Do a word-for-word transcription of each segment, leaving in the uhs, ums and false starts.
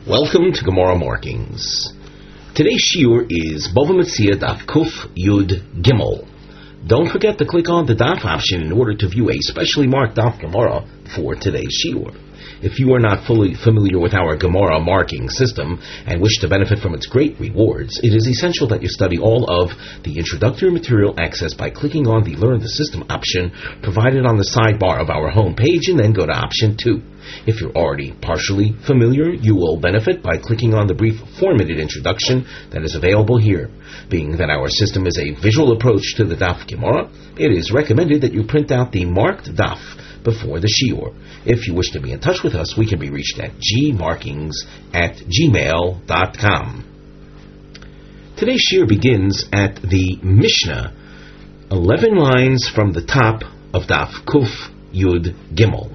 Welcome to Gemara Markings. Today's shiur is Bava Metzia Daf Kuf Yud Gimel. Don't forget to click on the Daf option in order to view a specially marked Daf Gemara for today's shiur. If you are not fully familiar with our Gemara marking system and wish to benefit from its great rewards, it is essential that you study all of the introductory material accessed by clicking on the Learn the System option provided on the sidebar of our home page and then go to option two. If you're already partially familiar, you will benefit by clicking on the brief formatted introduction that is available here. Being that our system is a visual approach to the Daf Gemara, it is recommended that you print out the marked Daf before the shiur. If you wish to be in touch with us, we can be reached at gmarkings at gmail dot com. Today's shiur begins at the Mishnah, eleven lines from the top of Daf Kuf Yud Gimel.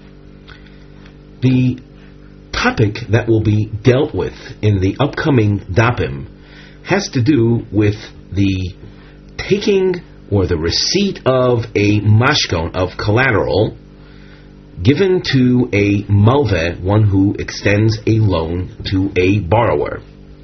The topic that will be dealt with in the upcoming Dapim has to do with the taking or the receipt of a mashkon, of collateral, given to a malveh, one who extends a loan to a borrower.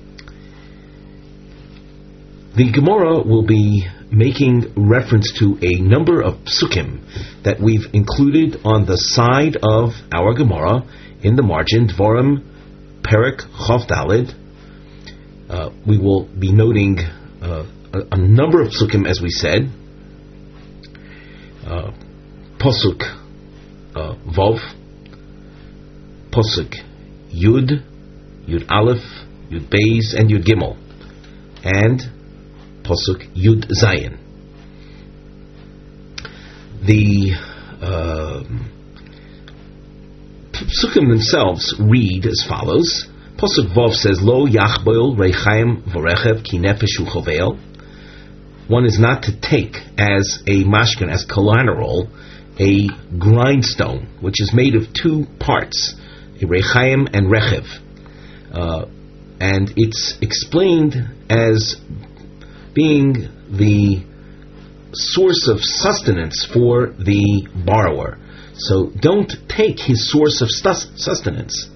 The Gemara will be making reference to a number of psukim that we've included on the side of our Gemara in the margin, Dvarim Perek Chof Daled. Uh, we will be noting uh, a, a number of psukim, as we said. Uh, Posuk uh, Vov, Posuk Yud, Yud Aleph, Yud Beis, and Yud Gimel, and Posuk Yud Zayin. The uh, psukim themselves read as follows. Posuk Vov says, Lo yachboil reichaim v'rechev ki nefesh uchoveil. One is not to take as a mashkan, as collateral, a grindstone, which is made of two parts, a reichaim and rechev. Uh, and it's explained as being the source of sustenance for the borrower. So don't take his source of sustenance.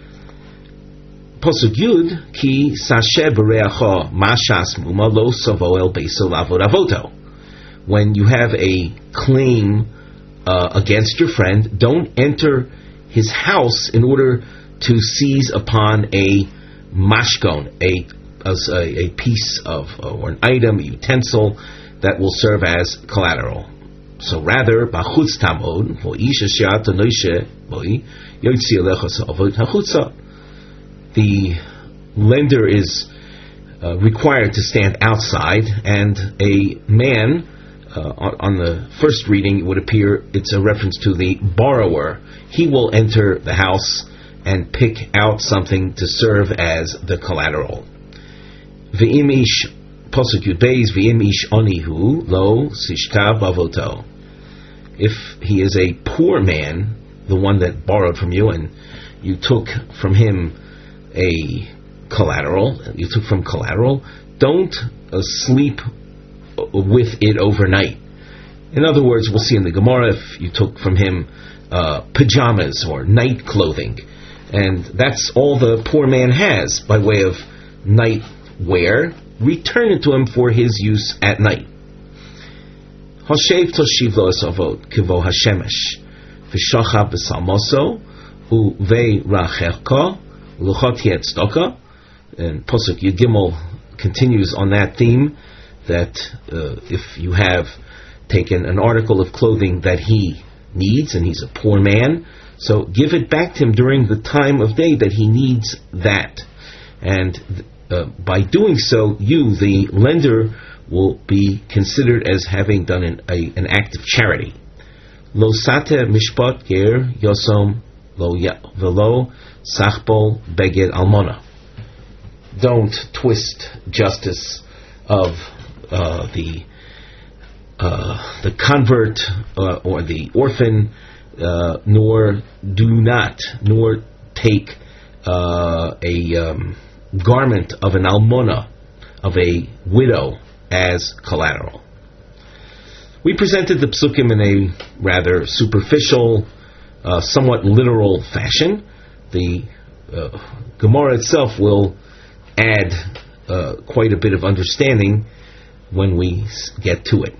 Posuk Yud, ki sashe b'reacho mashas muma lo savo el beiso lavod avoto. When you have a claim uh, against your friend, don't enter his house in order to seize upon a mashkon, a a, a piece of uh, or an item, a utensil that will serve as collateral. So rather, b'chutz tamod v'oish asher tanoishe boi yotzi alecha sa'avod hachutza. The lender is uh, required to stand outside, and a man, uh, on, on the first reading, it would appear it's a reference to the borrower. He will enter the house and pick out something to serve as the collateral. V'im ish posuk yud beis v'im ish onihu lo sishka bavoto. If he is a poor man, the one that borrowed from you, and you took from him a collateral, you took from collateral, don't uh, sleep with it overnight. In other words, we'll see in the Gemara, if you took from him uh, pajamas or night clothing, and that's all the poor man has by way of night wear, return it to him for his use at night. Hashev toshiv lo esavot kivo hashemesh v'shacha b'salmoso u'vei racherka luchot yetzdoka. And Posuk Yud Gimel continues on that theme, that uh, if you have taken an article of clothing that he needs, and he's a poor man, so give it back to him during the time of day that he needs that. And uh, by doing so, you, the lender, will be considered as having done an, a, an act of charity. Lo sate mishpat ger yosom lo velo sachbol beged almona. Don't twist justice of uh, the uh, the convert uh, or the orphan, uh, nor do not, nor take uh, a um, garment of an almona, of a widow, as collateral. We presented the psukim in a rather superficial, uh, somewhat literal fashion. The uh, Gemara itself will add uh, quite a bit of understanding when we get to it.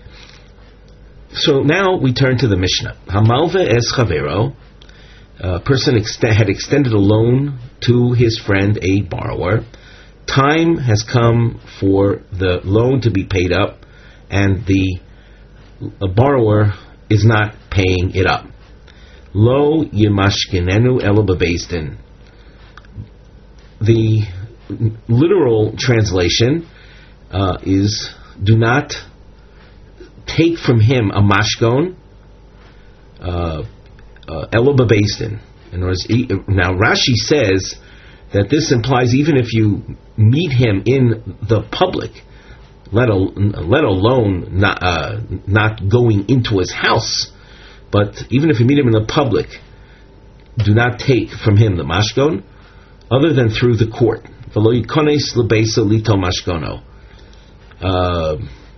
So now we turn to the Mishnah. Hamalve es chavero, a person ex- had extended a loan to his friend, a borrower. Time has come for the loan to be paid up, and the borrower is not paying it up. Lo yimashkinenu elo bebeis din. The literal translation uh, is, do not take from him a mashkon uh, uh, elo bebeis din. In other words, now Rashi says that this implies even if you meet him in the public, let, al- let alone not, uh, not going into his house, but even if you meet him in the public, do not take from him the mashkon, other than through the court. V'lo yikones lebeisa lito mashkono. Uh,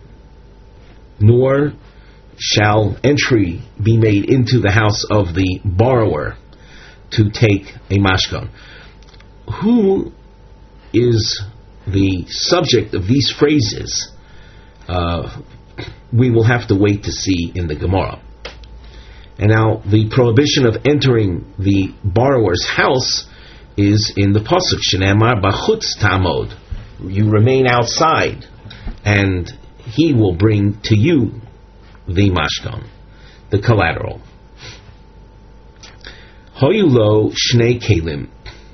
nor shall entry be made into the house of the borrower to take a mashkon. Who is the subject of these phrases? Uh, we will have to wait to see in the Gemara. And now the prohibition of entering the borrower's house is in the pasuk Shneimar bachutz tamod. You remain outside, and he will bring to you the mashkon, the collateral. Hoyulo shnei kelim.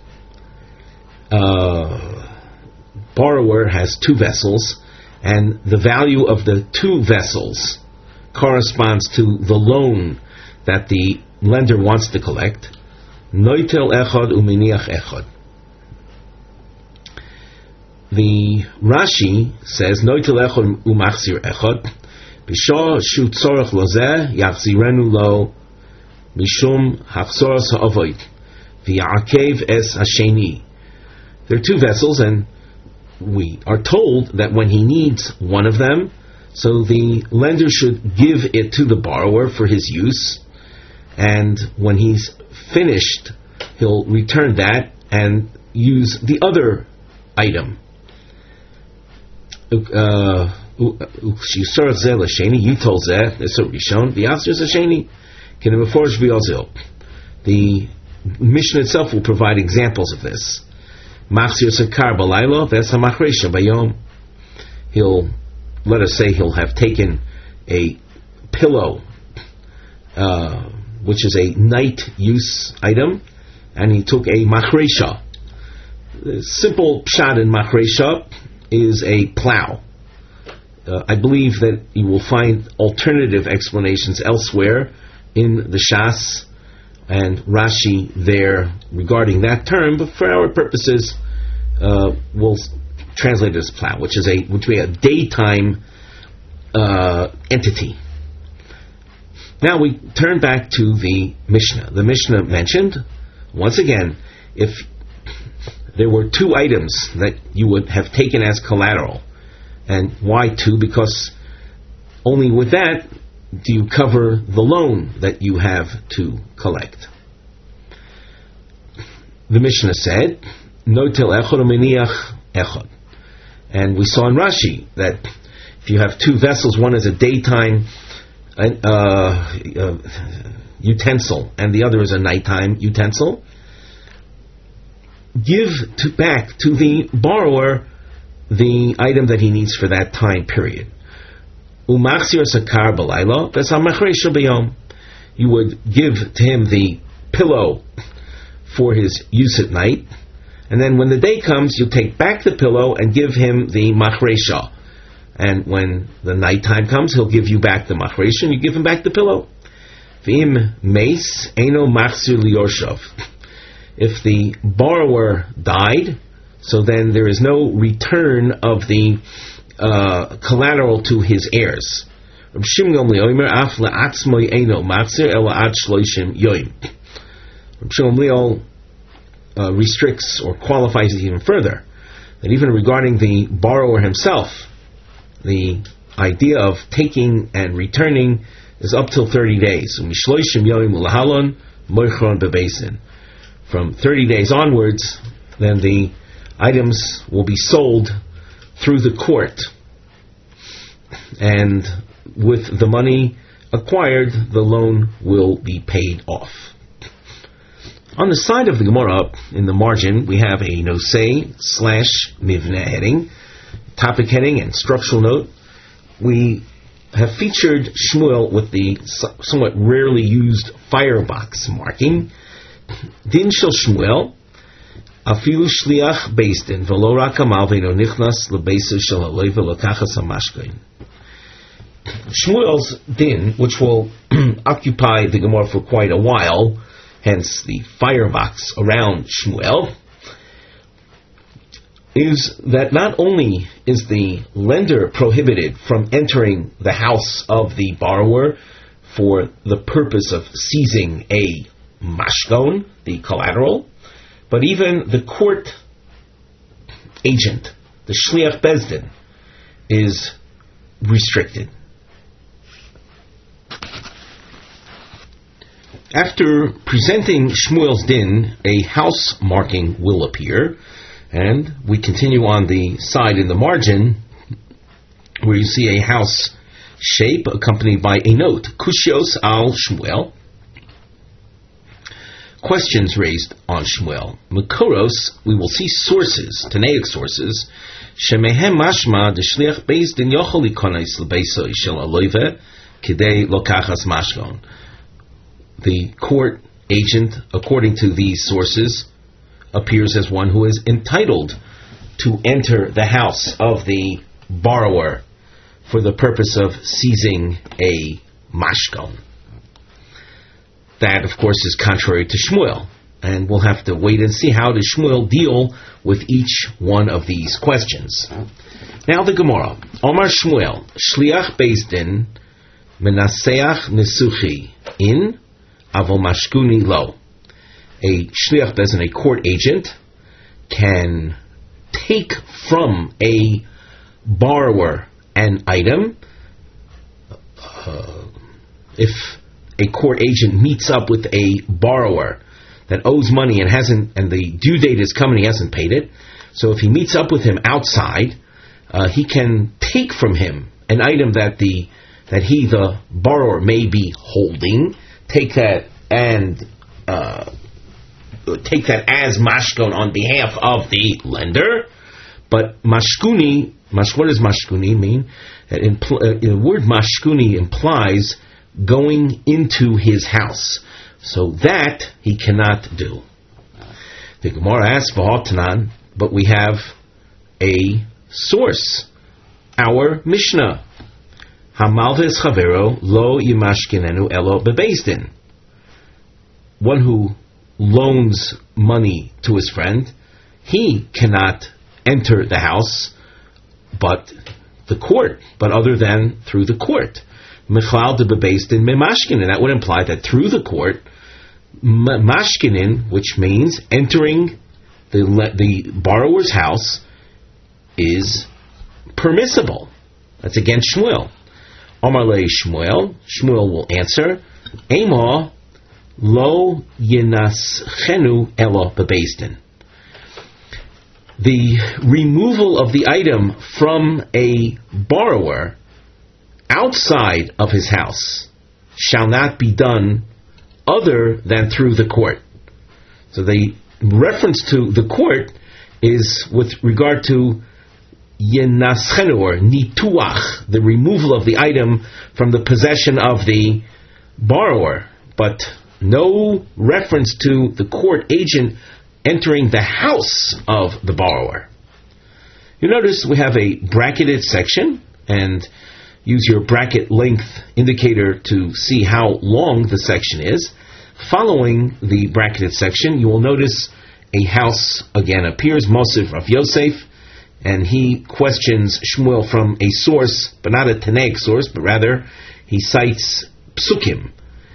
Uh, borrower has two vessels, and the value of the two vessels corresponds to the loan that the lender wants to collect. Noitel echad uminiach echad. The Rashi says Noitel echad umachzir echad b'shah shu tzorach lozeh yachzirenu lo mishum hachzoras ha'avoid v'ya'akev es hasheni. There are two vessels, and we are told that when he needs one of them, so the lender should give it to the borrower for his use, and when he's finished, he'll return that and use the other item. The Mishnah itself will provide examples of this. He'll, let us say, he'll have taken a pillow, uh, which is a night use item, and he took a machresha. The simple pshat in machresha is a plow. Uh, I believe that you will find alternative explanations elsewhere in the Shas and Rashi there regarding that term, but for our purposes, uh, we'll translate it as plow, which is a which be a daytime uh, entity. Now we turn back to the Mishnah. The Mishnah mentioned, once again, if there were two items that you would have taken as collateral, and why two? Because only with that do you cover the loan that you have to collect. The Mishnah said, Notel echad uminiach echad. And we saw in Rashi that if you have two vessels, one is a daytime uh, uh, utensil and the other is a nighttime utensil, give to back to the borrower the item that he needs for that time period. Umachzir sakar b'layla v'samachresha b'yom. You would give to him the pillow for his use at night, and then when the day comes, you take back the pillow and give him the machresha. And when the nighttime comes, he'll give you back the machresha, and you give him back the pillow. V'im meis eino machzir liyorshav. If the borrower died, so then there is no return of the uh, collateral to his heirs. Reb Shimon Gamliel uh, restricts or qualifies it even further, that even regarding the borrower himself, the idea of taking and returning is up till thirty days. from thirty days onwards, then the items will be sold through the court. And with the money acquired, the loan will be paid off. On the side of the Gemara, in the margin, we have a nosei slash mivneh heading, topic heading, and structural note. We have featured Shmuel with the somewhat rarely used firebox marking. Din shel Shmuel, afilu shliach beis din, v'lo rak hamal ve'no nichnas lebeisa shel ha'loy v'lokachas hamashkoin. Shmuel's din, which will occupy the Gemara for quite a while, hence the firebox around Shmuel, is that not only is the lender prohibited from entering the house of the borrower for the purpose of seizing a mashkon, the collateral, but even the court agent, the shliach beis din, is restricted. After presenting Shmuel's din, a house marking will appear, and we continue on the side in the margin where you see a house shape accompanied by a note, Kushios al Shmuel. Questions raised on Shmuel. Mekoros, we will see sources, Tanaic sources, Shemehem mashma de shliach beis din yochel ikonos lebeisa shel aloyve kidei lokachas mashkon. The court agent, according to these sources, appears as one who is entitled to enter the house of the borrower for the purpose of seizing a mashkon. That, of course, is contrary to Shmuel, and we'll have to wait and see how does Shmuel deal with each one of these questions. Now the Gemara. Omar Shmuel, Shliach beis din, Menaseach Nesuchi, in Avomashkuni lo. A shliach beis din, a court agent, can take from a borrower an item. Uh, if a court agent meets up with a borrower that owes money and hasn't, and the due date is coming, he hasn't paid it. So if he meets up with him outside, uh, he can take from him an item that the that he, the borrower, may be holding. Take that and uh, take that as mashkon on behalf of the lender. But mashkuni, mash, what does mashkuni mean? Impl- uh, the word mashkuni implies going into his house. So that he cannot do. The Gemara asks v'hotanan, but we have a source, our Mishnah. Hamalves chavero lo yimashkinenu elo bebeis din. One who loans money to his friend, he cannot enter the house, but the court, but other than through the court. Mechlal de bebeis din memashkinin. That would imply that through the court, mashkinin, which means entering the the borrower's house, is permissible. That's against Shmuel. Omar le Shmuel. Shmuel will answer, Ema lo yenaschenu elo bebeis din. The removal of the item from a borrower outside of his house shall not be done other than through the court. So the reference to the court is with regard to yenaschenu, or nituach, the removal of the item from the possession of the borrower, but no reference to the court agent entering the house of the borrower. You notice we have a bracketed section, and use your bracket length indicator to see how long the section is. Following the bracketed section, you will notice a house again appears, Mosif Rav Yosef, and he questions Shmuel from a source, but not a Tanaic source, but rather he cites Psukim.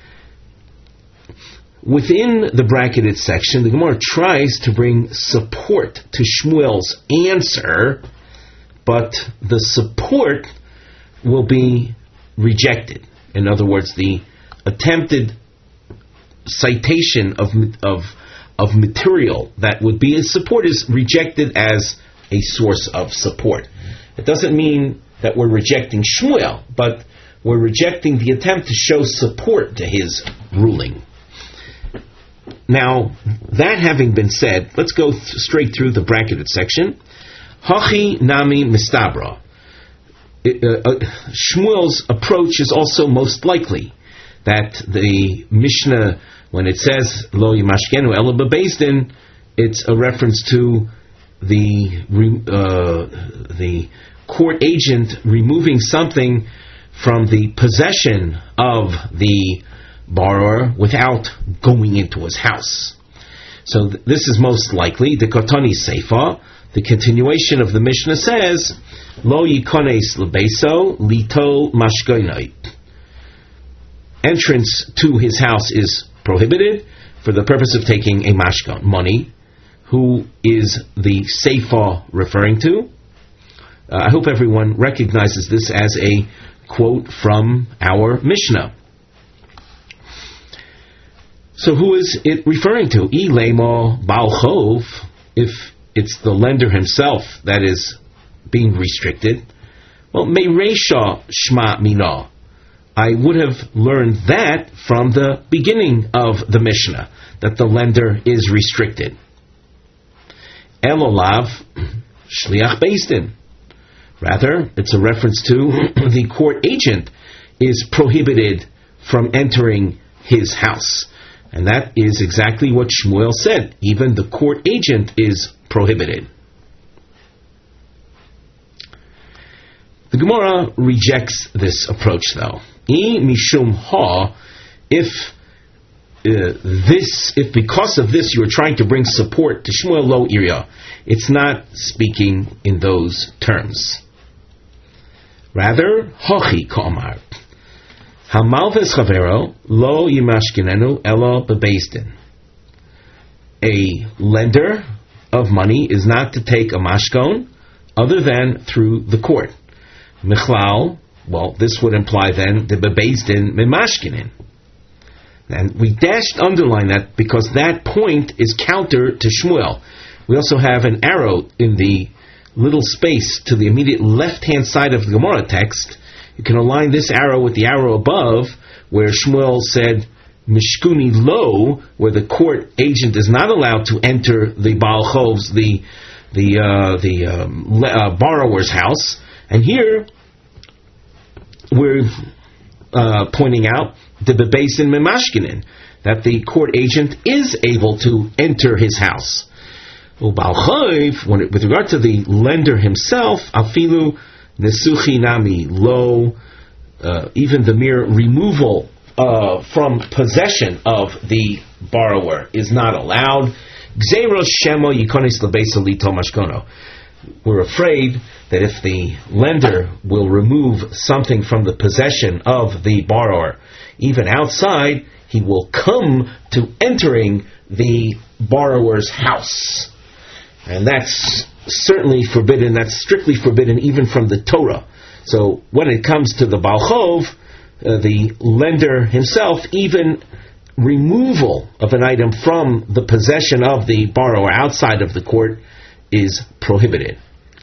Within the bracketed section, the Gemara tries to bring support to Shmuel's answer, but the support will be rejected. In other words, the attempted citation of of of material that would be a support is rejected as a source of support. It doesn't mean that we're rejecting Shmuel, but we're rejecting the attempt to show support to his ruling. Now, that having been said, let's go th- straight through the bracketed section. Hachi nami mistabra. It, uh, uh, Shmuel's approach is also most likely that the Mishnah, when it says lo yimashkenu ela bebeis din, it's a reference to the uh, the court agent removing something from the possession of the borrower without going into his house. So th- this is most likely the Kotani Seifa. The continuation of the Mishnah says, Lo yikones lebeso litol mashkoinai. Entrance to his house is prohibited for the purpose of taking a mashkon, money. Who is the Seifa referring to? Uh, I hope everyone recognizes this as a quote from our Mishnah. So who is it referring to? I lemo bal chov, if it's the lender himself that is being restricted. Well, mereisha shma mina. I would have learned that from the beginning of the Mishnah, that the lender is restricted. Elolav shliach beis din. Rather, it's a reference to the court agent is prohibited from entering his house. And that is exactly what Shmuel said. Even the court agent is prohibited. The Gemara rejects this approach, though. I mishum ha, if uh, this, if because of this you are trying to bring support to Shmuel lo iria, it's not speaking in those terms. Rather, hochi ka'amar. Hamalves chavero lo yimashkinenu elo bebeis din. A lender of money is not to take a mashkon other than through the court. Michlal, well, this would imply then the bebeis din mimashkinin. And we dashed underline that because that point is counter to Shmuel. We also have an arrow in the little space to the immediate left-hand side of the Gemara text. You can align this arrow with the arrow above, where Shmuel said, Mishkuni lo, where the court agent is not allowed to enter the Baal Chov's, the the uh, the um, uh, borrower's house. And here, we're uh, pointing out the bebeis din memashkinin, that the court agent is able to enter his house. Well, Baal Chov, when it, with regard to the lender himself, afilu nesuchi nami lo, uh, even the mere removal uh, from possession of the borrower is not allowed. Gzeiros shemo yikonis lebeis lito mashkono. We're afraid that if the lender will remove something from the possession of the borrower, even outside, he will come to entering the borrower's house. And that's certainly forbidden, that's strictly forbidden even from the Torah. So when it comes to the Baal Chov, uh, the lender himself, even removal of an item from the possession of the borrower outside of the court is prohibited.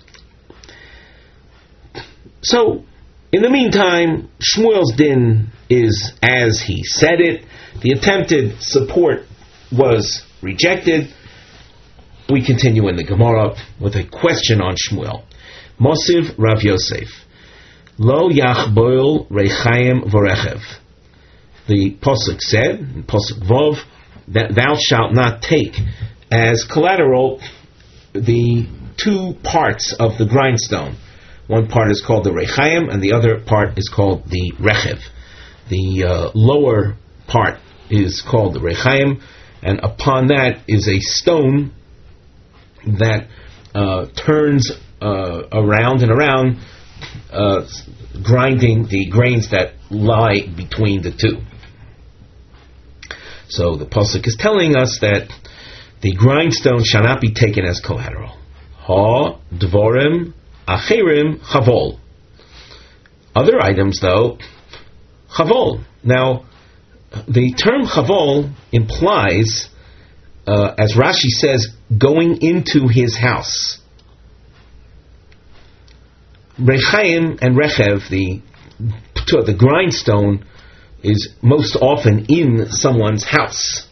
So, in the meantime, Shmuel's din is as he said it. The attempted support was rejected. We continue in the Gemara with a question on Shmuel. Mosiv Rav Yosef. Lo yachboil reichayim vorechev. The Pasuk said, in Pasuk Vov, that thou shalt not take as collateral the two parts of the grindstone. One part is called the reichayim, and the other part is called the rechev. The uh, lower part is called the reichayim, and upon that is a stone that uh, turns uh, around and around, uh, grinding the grains that lie between the two. So the pasuk is telling us that the grindstone shall not be taken as collateral. Ha dvorim achirim chavol. Other items, though, chavol. Now, the term chavol implies uh, as Rashi says, going into his house. Rechaim and Rechev, the the grindstone, is most often in someone's house.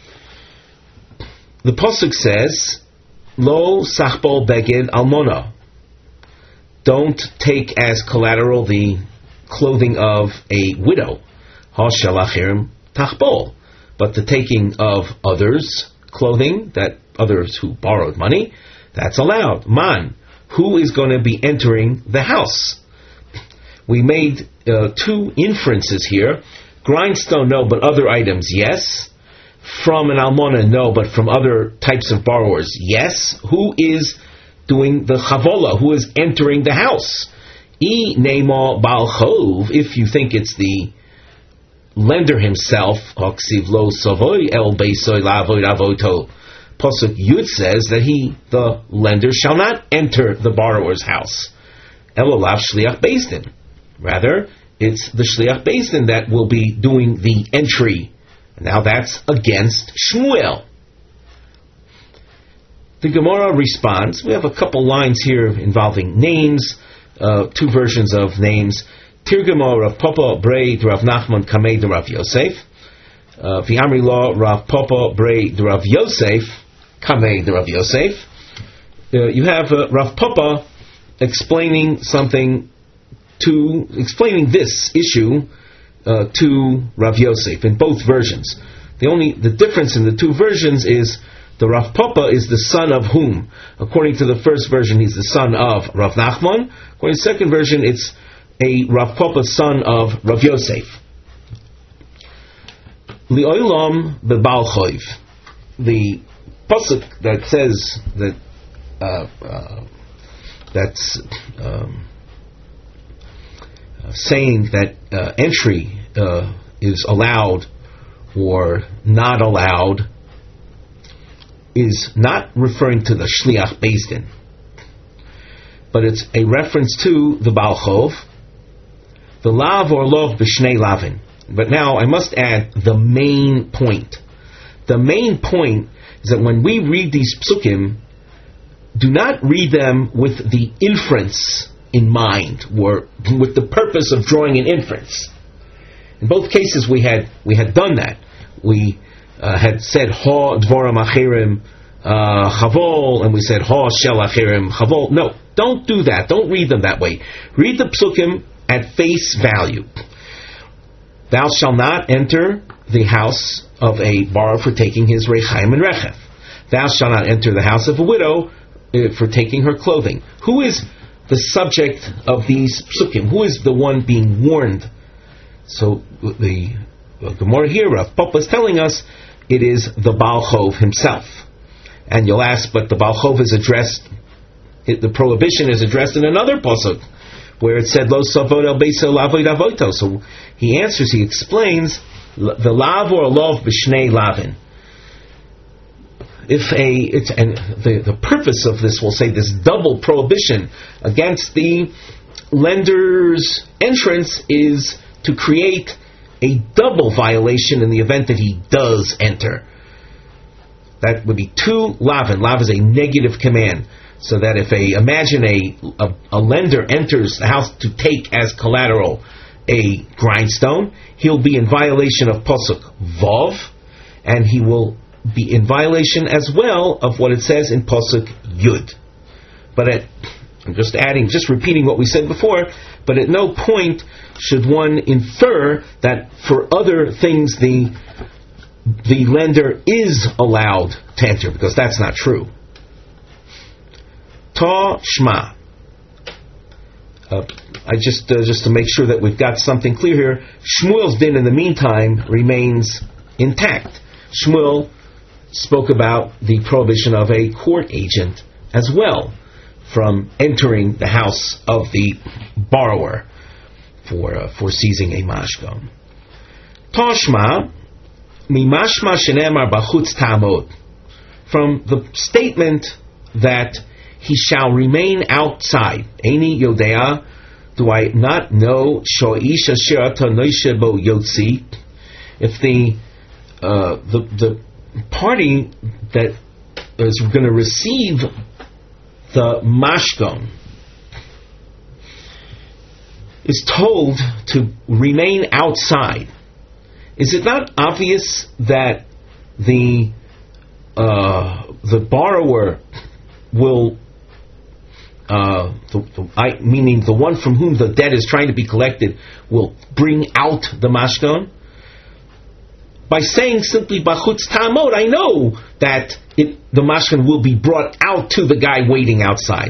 The Pasuk says, Lo sachbol beged almona. Don't take as collateral the clothing of a widow. Ha shalachirim tachbol. But the taking of others' clothing, that others who borrowed money, that's allowed. Man, who is going to be entering the house? We made uh, two inferences here. Grindstone, no, but other items, yes. From an almona, no, but from other types of borrowers, yes. Who is doing the chavola? Who is entering the house? E nema bal chov, if you think it's the lender himself, haksiv lo savoy el beisoy lavoy lavoto. Pasuk Yud says that he, the lender, shall not enter the borrower's house. Elolav shliach beis din. Rather, it's the shliach beis din that will be doing the entry. Now that's against Shmuel. The Gemara responds. We have a couple lines here involving names, uh, two versions of names. Tirgamo Rav Papa Brei Rav Nachman Kamei de Rav Yosef. V'amri Lo Rav Papa Brei de Rav Yosef Kamei de Rav Yosef. Uh, you have uh, Rav Papa explaining something to explaining this issue uh, to Rav Yosef in both versions. The only the difference in the two versions is the Rav Papa is the son of whom? According to the first version, he's the son of Rav Nachman. According to the second version, it's a Rav Papa son of Rav Yosef. Li'olam bebal choiv. The pasuk that says that uh, uh, that's um, uh, saying that uh, entry uh, is allowed or not allowed is not referring to the shliach beis din, but it's a reference to the Baal Chov, the lav or lov b'shnei lavin. But now I must add the main point. The main point is that when we read these psukim, do not read them with the inference in mind, or with the purpose of drawing an inference. In both cases, we had we had done that. We uh, had said ha dvoram achirim chavol, and we said ha shel achirim chavol. No, don't do that. Don't read them that way. Read the psukim at face value. Thou shalt not enter the house of a borrower for taking his rechaim and rechef. Thou shalt not enter the house of a widow uh, for taking her clothing. Who is the subject of these psukim? Who is the one being warned? So the uh, Gemara here, Rav Papa is telling us it is the Baal Chov himself. And you'll ask, but the Baal Chov is addressed, it, the prohibition is addressed in another pasuk, where it said, Lo savod el beiso lavoid avoto. So he answers, he explains, the lav or lov b'shnei lavin. If a, it's, and the, the purpose of this, we'll say, this double prohibition against the lender's entrance is to create a double violation in the event that he does enter. That would be two lavin. Lav is a negative command. So that if a, imagine a, a, a lender enters the house to take as collateral a grindstone, he'll be in violation of Pasuk Vav, and he will be in violation as well of what it says in Pasuk Yud. But at, I'm just adding, just repeating what we said before, but at no point should one infer that for other things the the lender is allowed to enter, because that's not true. Ta Shma. Uh, I just uh, just to make sure that we've got something clear here. Shmuel's din in the meantime remains intact. Shmuel spoke about the prohibition of a court agent as well from entering the house of the borrower for uh, for seizing a mashkon. Tashma mimashma shenemar bachutz ta'amod, from the statement that he shall remain outside. Eini yodea, do I not know shoish asher ata noishe bo yotzi? If the uh, the the party that is going to receive the mashkon is told to remain outside, is it not obvious that the uh, the borrower will, uh, the, the, I, meaning the one from whom the debt is trying to be collected, will bring out the mashkon? By saying simply bachutz ta'amod, I know that it, the mashkon will be brought out to the guy waiting outside.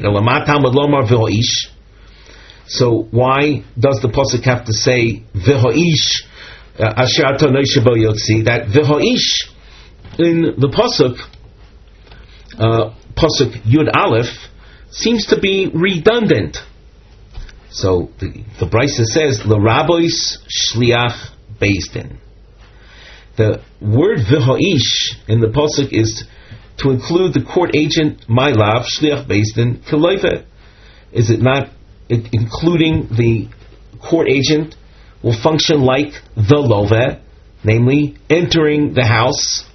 So why does the pasuk have to say v'ho'ish asher ato noishe bo yotzi? That v'ho'ish in the pasuk, uh, pasuk Yud Aleph, seems to be redundant. So the, the Brisa says l'rabois shliach beis din. The word v'ho'ish in the pasuk is to include the court agent, my lav, shliach beis din, kiloive. Is it not it, including the court agent will function like the love, namely entering the house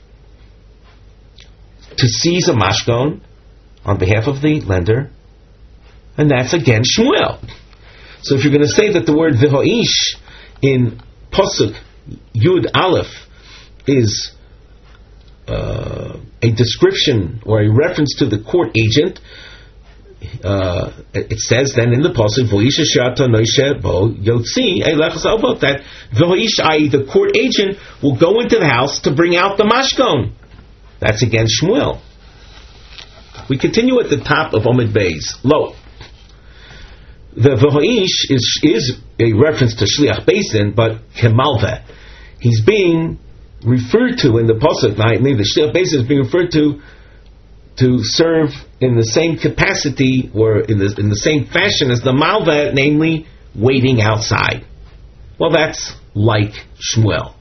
to seize a mashkon on behalf of the lender, and that's again Shmuel. So if you're going to say that the word v'ho'ish in pasuk Yud Aleph is uh, a description or a reference to the court agent, uh, it says then in the pasuk v'ho'ish asher noishe bo yotzi eilech zalvot, that v'ho'ish, that is the court agent, will go into the house to bring out the mashkon. That's against Shmuel. We continue at the top of Omid Beis. Lo. The v'ho'ish is, is a reference to Shliach Beis Din, but kemalveh. He's being referred to in the pasuk, namely the Shliach Beis Din is being referred to to serve in the same capacity or in the in the same fashion as the malveh, namely waiting outside. Well, that's like Shmuel.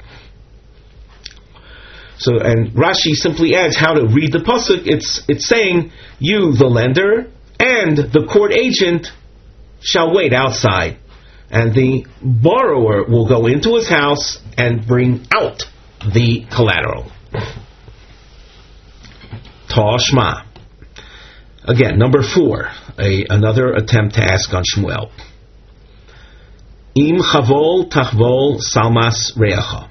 So, and Rashi simply adds how to read the pasuk. It's it's saying, you, the lender, and the court agent shall wait outside, and the borrower will go into his house and bring out the collateral. Tashma. Again, number four, a, another attempt to ask on Shmuel. Im chavol tachvol salmas reacha.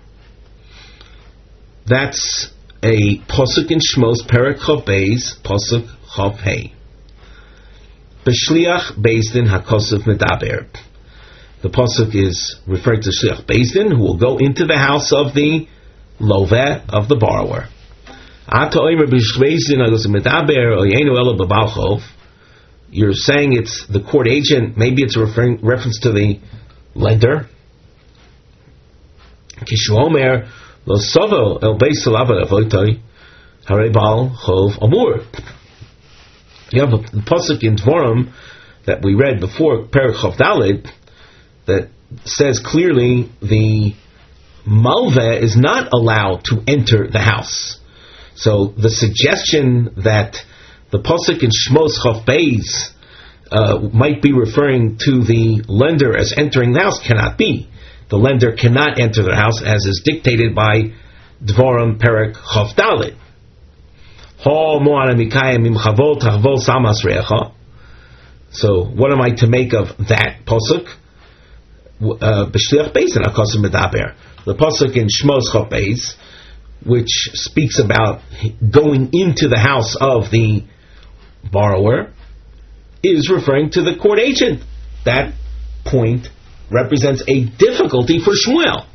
That's a pasuk in Shmos, Perek Chav Beis, pasuk Chav Hei. B'shliach Beis Din hakosuf medaber. The pasuk is referring to Shliach Beis Din, who will go into the house of the loveh, of the borrower. You're saying it's the court agent. Maybe it's a referring, reference to the lender. Kishu Lo sovo el beis lava avotai harebal chov amur. You have the pasuk in Dvorim that we read before, Perek Chav Daled, that says clearly the malveh is not allowed to enter the house. So the suggestion that the pasuk in Shmos Chav Beis uh, might be referring to the lender as entering the house cannot be. The lender cannot enter the house as is dictated by Dvorim Perek Chav Daled. So what am I to make of that pasuk? B'shliach Beis Din hakosim medaber. The pasuk in Shmos Chav Beis, which speaks about going into the house of the borrower, is referring to the court agent. That point represents a difficulty for Shmuel.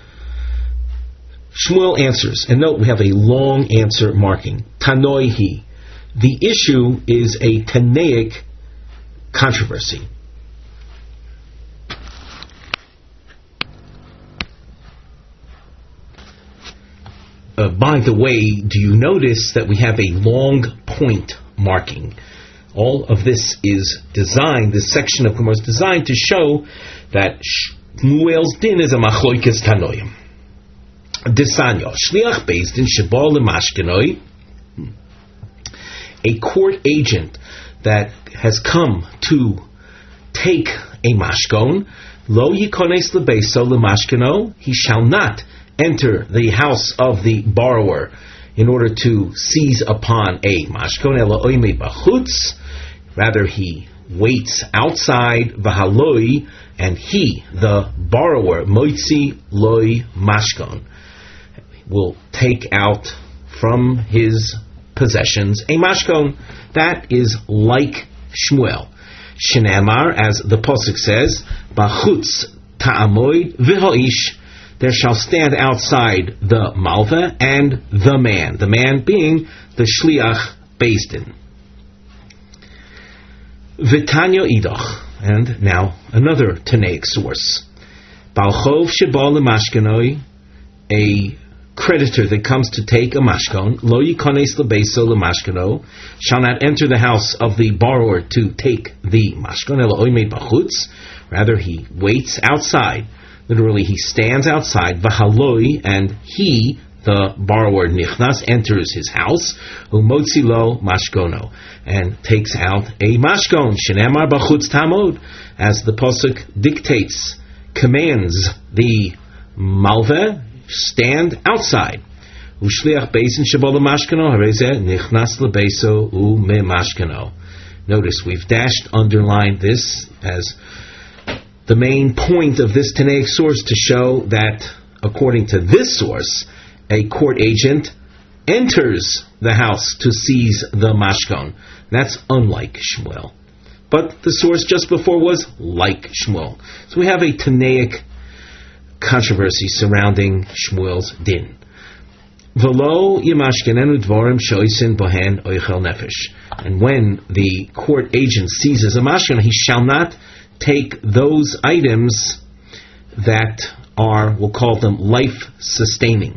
Shmuel answers, and note we have a long answer marking. Tanoihi. The issue is a Tanaic controversy. Uh, by the way, do you notice that we have a long point marking? All of this is designed, this section of Gemara is designed to show that Shmuel's din is a machloikes tanoim. Disanyo, shliach beis din shebal lemashkenoi, a court agent that has come to take a mashkon, lo yikones lebeiso lemashkeno, he shall not enter the house of the borrower in order to seize upon a mashkon, ela oime bachutz. Rather, he waits outside, v'haloi, and he, the borrower, moitzi loi mashkon, will take out from his possessions a mashkon that is like Shmuel. Shenamar, as the pasuk says, bachutz ta'amoid v'ho'ish, there shall stand outside the malva and the man, the man being the shliach beis din. V'tanya idoch, and now another Tanaic source. Balchov sheba lemashkenoi, a creditor that comes to take a mashkon, lo yikones lebeiso lemashkeno, shall not enter the house of the borrower to take the mashkon, elo oimei bachutz, rather he waits outside. Literally, he stands outside, v'haloi, and he, the borrower nichnas, enters his house, umotzi lo mashkono, and takes out a mashkon, shenemar bachutz tamod, as the pasuk dictates, commands the malveh, stand outside. Ushliach beisin shebol mashkano hareze nichnas lebeiso u me mashkano. Notice we've dashed, underlined this as the main point of this Tanaic source to show that, according to this source, a court agent enters the house to seize the mashkon. That's unlike Shmuel. But the source just before was like Shmuel. So we have a Tanaic controversy surrounding Shmuel's din. V'lo yimashkenenu dvorim shoisin bohen oichel nefesh. And when the court agent seizes a mashkon, he shall not take those items that are, we'll call them, life-sustaining.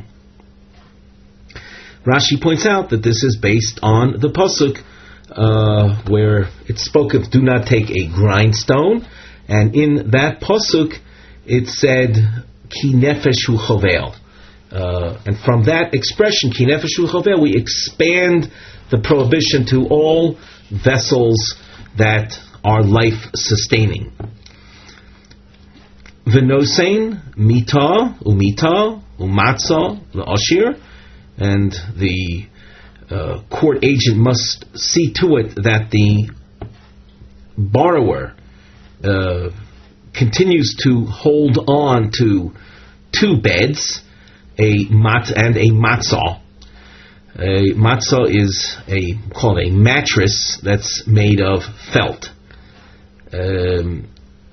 Rashi points out that this is based on the pasuk uh, where it spoke of do not take a grindstone, and in that pasuk it said ki nefesh hu chovel. Uh, and from that expression, ki nefesh hu chovel, we expand the prohibition to all vessels that are life-sustaining. V'nosein mita umita umatza le'ashir, and the uh, court agent must see to it that the borrower uh, continues to hold on to two beds, a mat and a matzah. A matzah is a called a mattress that's made of felt. Um,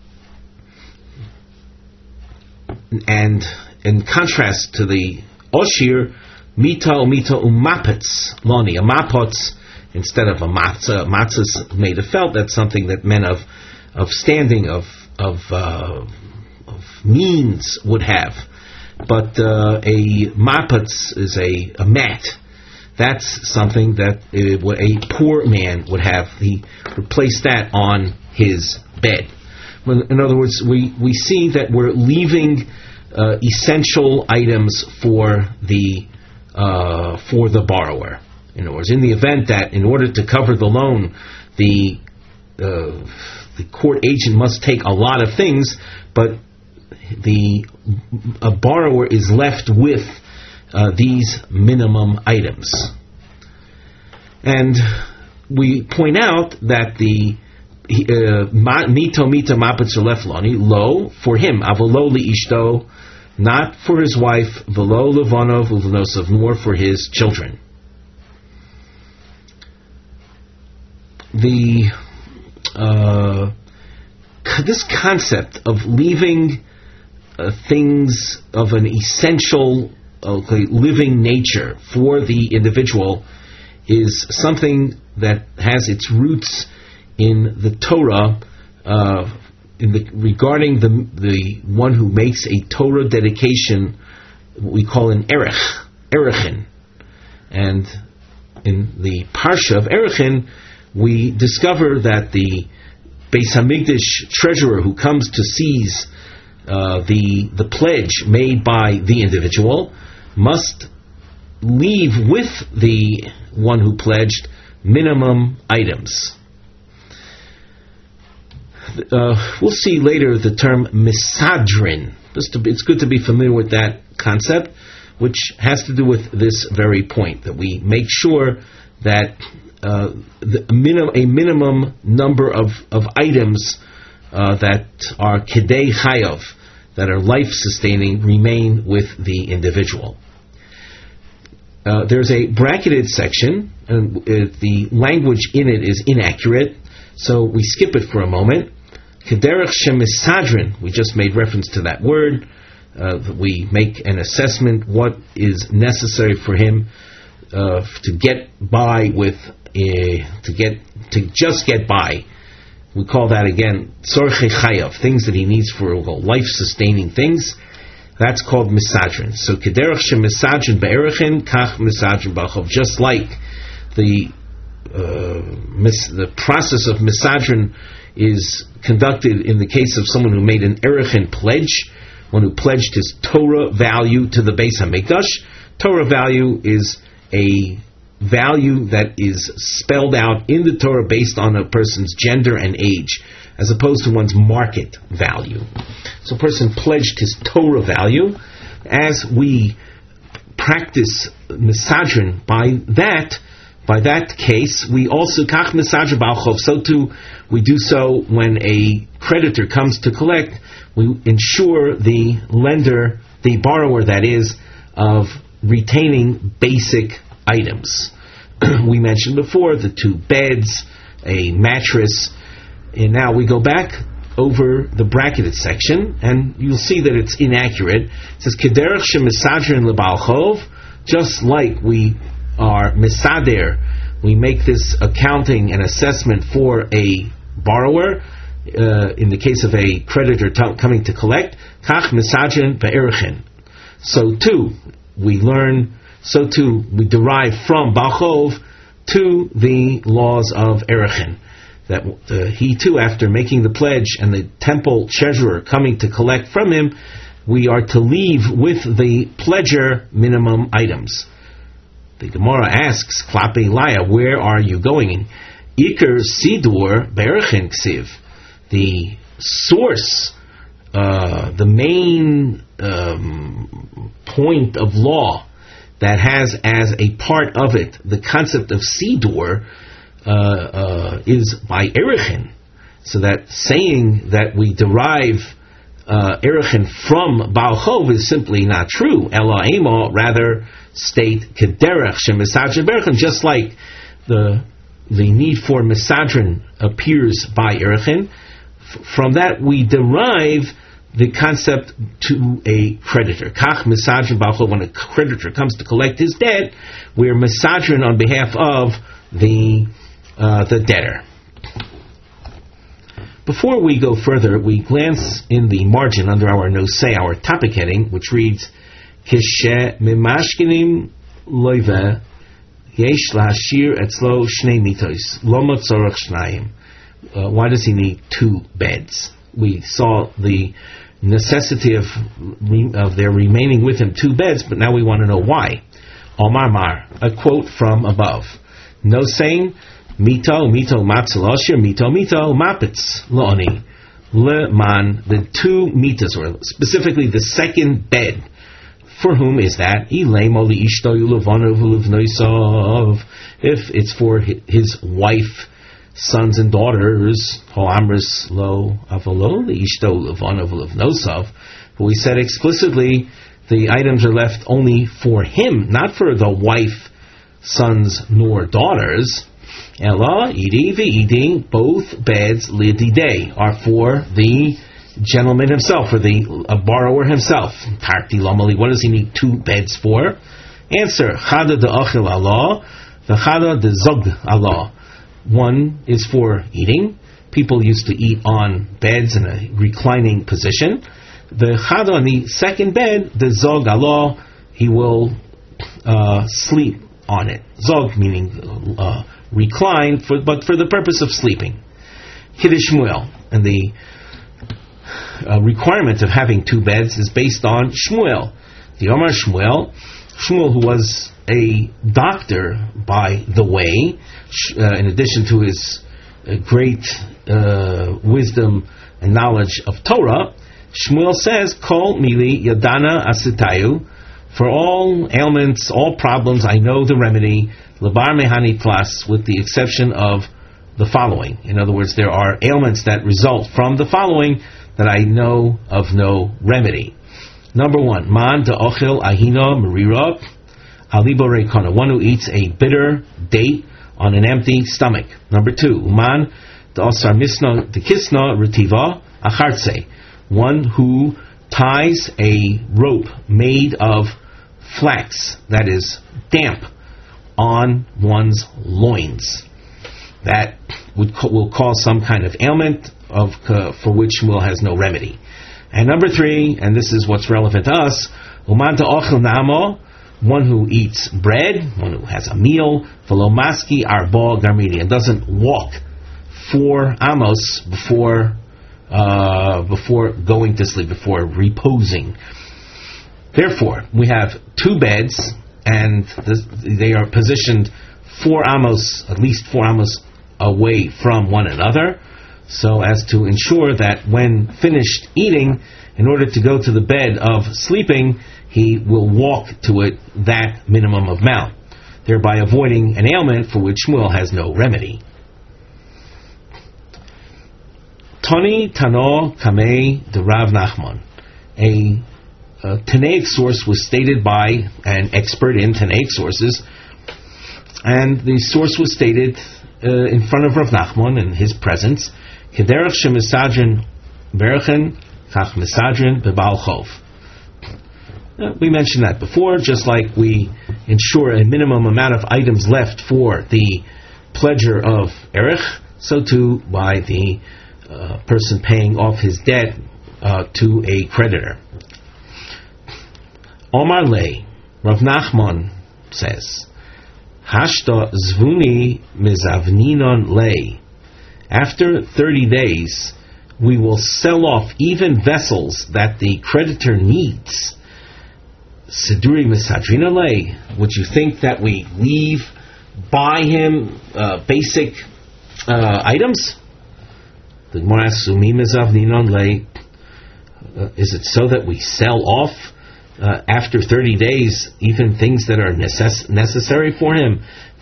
and in contrast to the oshir, mita or mita umapetz loni, a mapotz instead of a matzah. Matzah is made of felt. That's something that men of of standing of of uh, of means would have. But uh, a mapetz is a, a mat. That's something that uh, a poor man would have. He would place that on his bed. In other words, we, we see that we're leaving uh, essential items for the uh, for the borrower. In other words, in the event that in order to cover the loan, the uh, the court agent must take a lot of things, but the a borrower is left with uh, these minimum items. And we point out that the mito mita mapetz lefloni lo for him avolo liishto, not for his wife, velo levanov uvenosav, nor for his children. The uh, this concept of leaving uh, things of an essential okay, living nature for the individual is something that has its roots in the Torah, uh, in the, regarding the the one who makes a Torah dedication, what we call an erech, erechin. And in the Parsha of Erechin, we discover that the Beis Hamikdash treasurer who comes to seize uh, the the pledge made by the individual must leave with the one who pledged minimum items. Uh, we'll see later the term misadrin. Just to, it's good to be familiar with that concept. which has to do with this very point, that we make sure that uh, the minim- a minimum number of, of items uh, that are kedei chayav, that are life-sustaining, remain with the individual. Uh, there's a bracketed section, and uh, the language in it is inaccurate, so we skip it for a moment. Kederech shemisadrin, we just made reference to that word. Uh, we make an assessment what is necessary for him uh, to get by with, uh, to get to just get by. We call that again tzorchei chayav, things that he needs for life-sustaining things. That's called misadrin. So kederech shemisadrin be'erechin kach misadrin b'achov. Just like the uh, mis- the process of misadrin is conducted in the case of someone who made an erechin pledge, one who pledged his Torah value to the Beis HaMikdash. Torah value is a value that is spelled out in the Torah based on a person's gender and age, as opposed to one's market value. So a person pledged his Torah value. As we practice misadrin by that, by that case, we also kach misadrin b'alchov. So too, we do so when a creditor comes to collect. We ensure the lender, the borrower that is, of retaining basic items. We mentioned before the two beds, a mattress, and now we go back over the bracketed section, and you'll see that it's inaccurate. It says kederech shemisadrin lebalchov, just like we are misader, we make this accounting and assessment for a borrower. Uh, in the case of a creditor t- coming to collect, kach misadrin be'erechin. So too, we learn. So too, we derive from balchov to the laws of erechin. That uh, he too, after making the pledge and the temple treasurer coming to collect from him, we are to leave with the pledger minimum items. The Gemara asks, Klape Laya, where are you going? Iker Sidur Berechin Ksiv. The source, uh, the main um, point of law that has as a part of it the concept of Sidur uh, uh, is by Erechin. So that saying that we derive uh, Erechin from Baal Chov is simply not true. Ela Ema, rather state Kederech Shemisadrin Berechin, just like the the need for Misadrin appears by Erechin. From that we derive the concept to a creditor. Kach Misadrin Baal Chov, when a creditor comes to collect his debt, we're Misadrin on behalf of the uh, the debtor. Before we go further, we glance in the margin under our nosei, our topic heading, which reads, Kishe mimashkinim loive yesh lahashir etzlo shnei mitos loma tzorach shnayim. Why does he need two beds? We saw the necessity of of their remaining with him two beds, but now we want to know why. Omar Mar, a quote from above. No saying, Mito, Mito Matzaloshir, Mito, Mito Mapitz, Loni, Leman, the two mitas, or specifically the second bed. For whom is that? If it's for his wife, sons and daughters, Hoamris lo avalo, the ishto levanav levnosav. But we said explicitly the items are left only for him, not for the wife, sons, nor daughters. Ella, idi v'idi, both beds lididei are for the gentleman himself, for the uh, borrower himself. Tarti lamali, what does he need two beds for? Answer, chada de achil Allah, the chada de zog Allah. One is for eating. People used to eat on beds in a reclining position. The chada on the second bed, the zog Allah, he will uh, sleep on it. Zog meaning uh, recline, for, but for the purpose of sleeping. Kiddush Shmuel, and the uh, requirement of having two beds is based on Shmuel. The Omar Shmuel, Shmuel who was a doctor, by the way, uh, in addition to his uh, great uh, wisdom and knowledge of Torah, Shmuel says, Kol mili yadana asitayu, For all ailments, all problems, I know the remedy, lebar mehani plus, with the exception of the following. In other words, there are ailments that result from the following that I know of no remedy. Number one, man de ochel ahina marira alibo reikana, one who eats a bitter date on an empty stomach. Number two, man de osar misna de kisna retiva achartse, one who ties a rope made of flax, that is damp, on one's loins. That would will cause some kind of ailment of uh, for which Shmuel has no remedy. And number three, and this is what's relevant to us, uman ta'ochel namo, one who eats bread, one who has a meal, velomaski arba garmidi, and doesn't walk four amos before uh, before going to sleep, before reposing. Therefore, we have two beds, and this, they are positioned four amos, at least four amos away from one another, so as to ensure that when finished eating, in order to go to the bed of sleeping, he will walk to it that minimum of amount, thereby avoiding an ailment for which Shmuel has no remedy. Tani Tano Kamei de Rav Nachman. A, a Tanaic source was stated by an expert in Tanaic sources, and the source was stated uh, in front of Rav Nachman in his presence. Kederach shemisadrin berchen kach misadrin bebal chov. We mentioned that before, just like we ensure a minimum amount of items left for the pledger of erech, so too by the uh, person paying off his debt uh, to a creditor. Omar Lei, Rav Nachman says, Hashta zvuni mizavninon lei. After thirty days, we will sell off even vessels that the creditor needs. Siduri misadrina lei. Would you think that we leave by him uh, basic uh, items? The Gemara asks, Sumi mizavninon lei. Is it so that we sell off Uh, after thirty days, even things that are necess- necessary for him?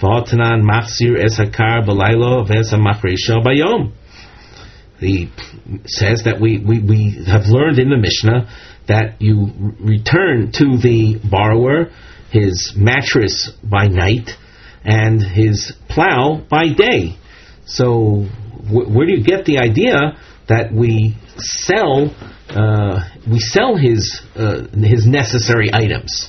He says that we, we, we have learned in the Mishnah that you return to the borrower his mattress by night and his plow by day. So wh- where do you get the idea that we sell uh, we sell his uh, his necessary items?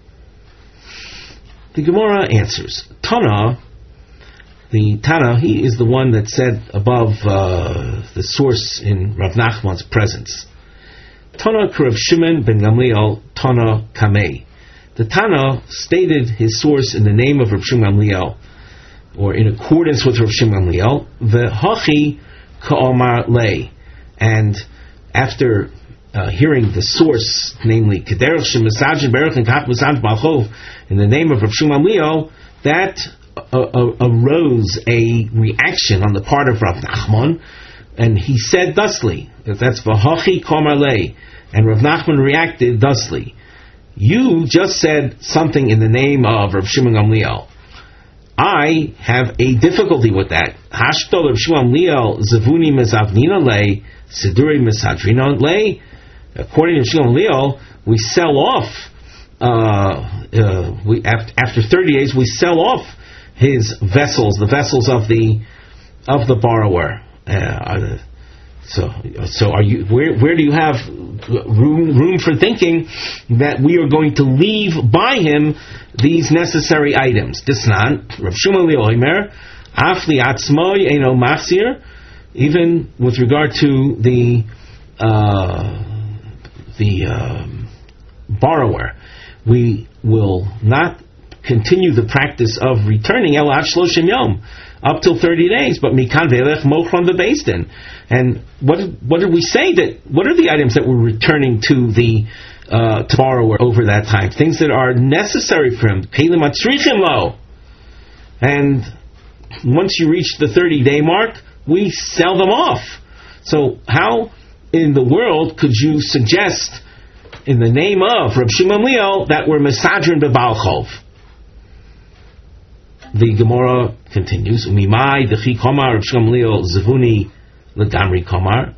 The Gemara answers. Tana, the Tana, he is the one that said above uh, the source in Rav Nachman's presence. Tana Rav Shimon ben Gamliel Tana Kamei. The Tana stated his source in the name of Rav Shimon Gamliel, or in accordance with Rav Shimon Gamliel, the Hachi Ka'omar Lei. And after uh, hearing the source, namely Kederach Shemesajin Berach and Kach Mesaj Balchov, in the name of Rav Shimon Gamliel, that uh, uh, arose a reaction on the part of Rav Nachman, and he said thusly, that's V'hachi Ka'omar Lei, and Rav Nachman reacted thusly: you just said something in the name of Rav Shimon Gamliel. I have a difficulty with that. Hashto Rav Shimon Gamliel Zavuni Mezavnina Lei Siduri Mesadrina Lei. According to Rav Shimon Gamliel, we sell off. Uh, uh, we after, after thirty days, we sell off his vessels, the vessels of the of the borrower. Uh, So, so are you? Where, where do you have room room for thinking that we are going to leave by him these necessary items? Disnan Rav Shmuel Oimer Afli Atzmoi Eno Machzir. Even with regard to the uh, the um, borrower, we will not continue the practice of returning El Ad Shloshim Yom up till thirty days, but Mikan Velech Mochron the Beis Din. And what did, what did we say that, what are the items that we're returning to the uh, to borrower over that time? Things that are necessary for him. Kelim Atzrichim Lo. And once you reach the thirty day mark, we sell them off. So how in the world could you suggest in the name of Reb Shimon Gamliel that were Mesadrin B'Baal Chov. The Gemara continues, Umimai Dechi Komar Reb Shimon Gamliel Zevuni Legamri Komar.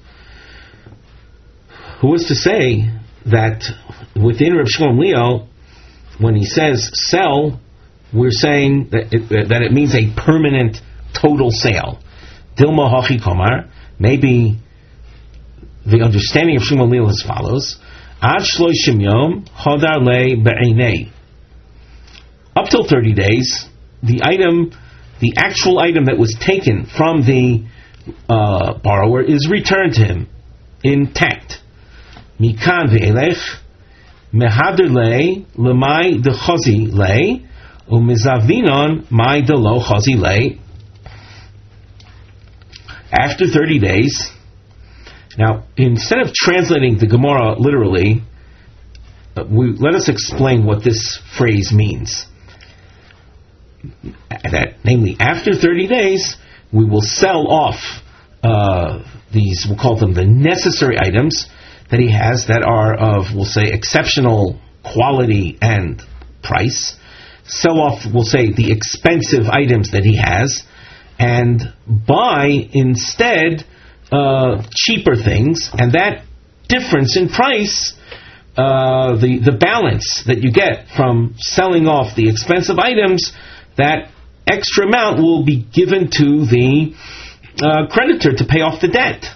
Who is to say that within Reb Shimon Gamliel, when he says sell, we're saying that it, that it means a permanent, total sale. Dilma Hachi Komar, maybe the understanding of Shimon Gamliel is as follows: Ad shloishim yom hodar le be'einei. Up till thirty days, the item, the actual item that was taken from the uh, borrower is returned to him intact. Mikan ve'elech mehader le lemai dechazi le umizavinon mai delo chazi le. After thirty days. Now, instead of translating the Gemara literally, uh, we, let us explain what this phrase means. That, namely, after thirty days, we will sell off uh, these, we'll call them the necessary items that he has that are of, we'll say, exceptional quality and price. Sell off, we'll say, the expensive items that he has, and buy instead Uh, cheaper things, and that difference in price, uh, the the balance that you get from selling off the expensive items, that extra amount will be given to the uh, creditor to pay off the debt.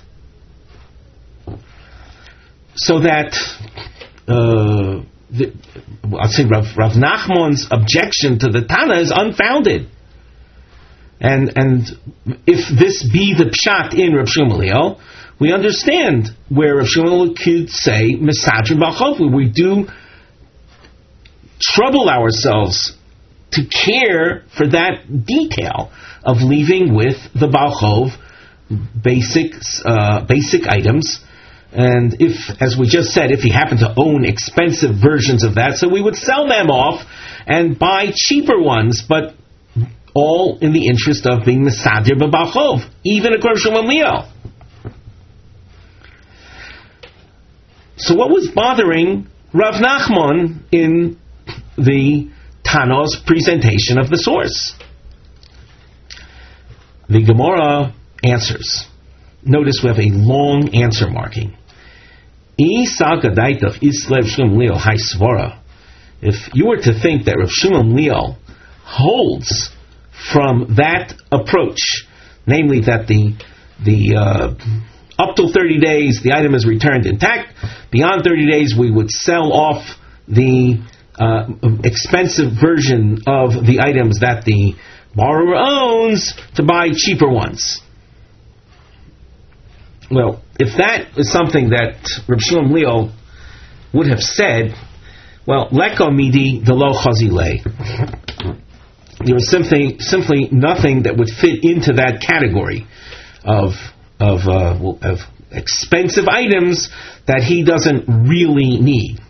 So that uh, the, I'll say Rav, Rav Nachman's objection to the Tana is unfounded. And and if this be the pshat in Reb Shimon Gamliel, we understand where Reb Shimon Gamliel could say Mesadrin B'Baal Chov. We do trouble ourselves to care for that detail of leaving with the Baal Chov basic uh, basic items. And if, as we just said, if he happened to own expensive versions of that, so we would sell them off and buy cheaper ones, but all in the interest of being Mesadir B'Baal Chov, even according to Shimon Gamliel. So what was bothering Rav Nachman in the Tano's presentation of the source? The Gemara answers. Notice we have a long answer marking. If you were to think that Rav Shimon Gamliel holds from that approach, namely that the the uh, up till thirty days the item is returned intact, beyond thirty days we would sell off the uh, expensive version of the items that the borrower owns to buy cheaper ones. Well, if that is something that Reb Shimon Gamliel would have said, well, leko midi delo chazi le. There was simply simply nothing that would fit into that category of of uh, of expensive items that he doesn't really need.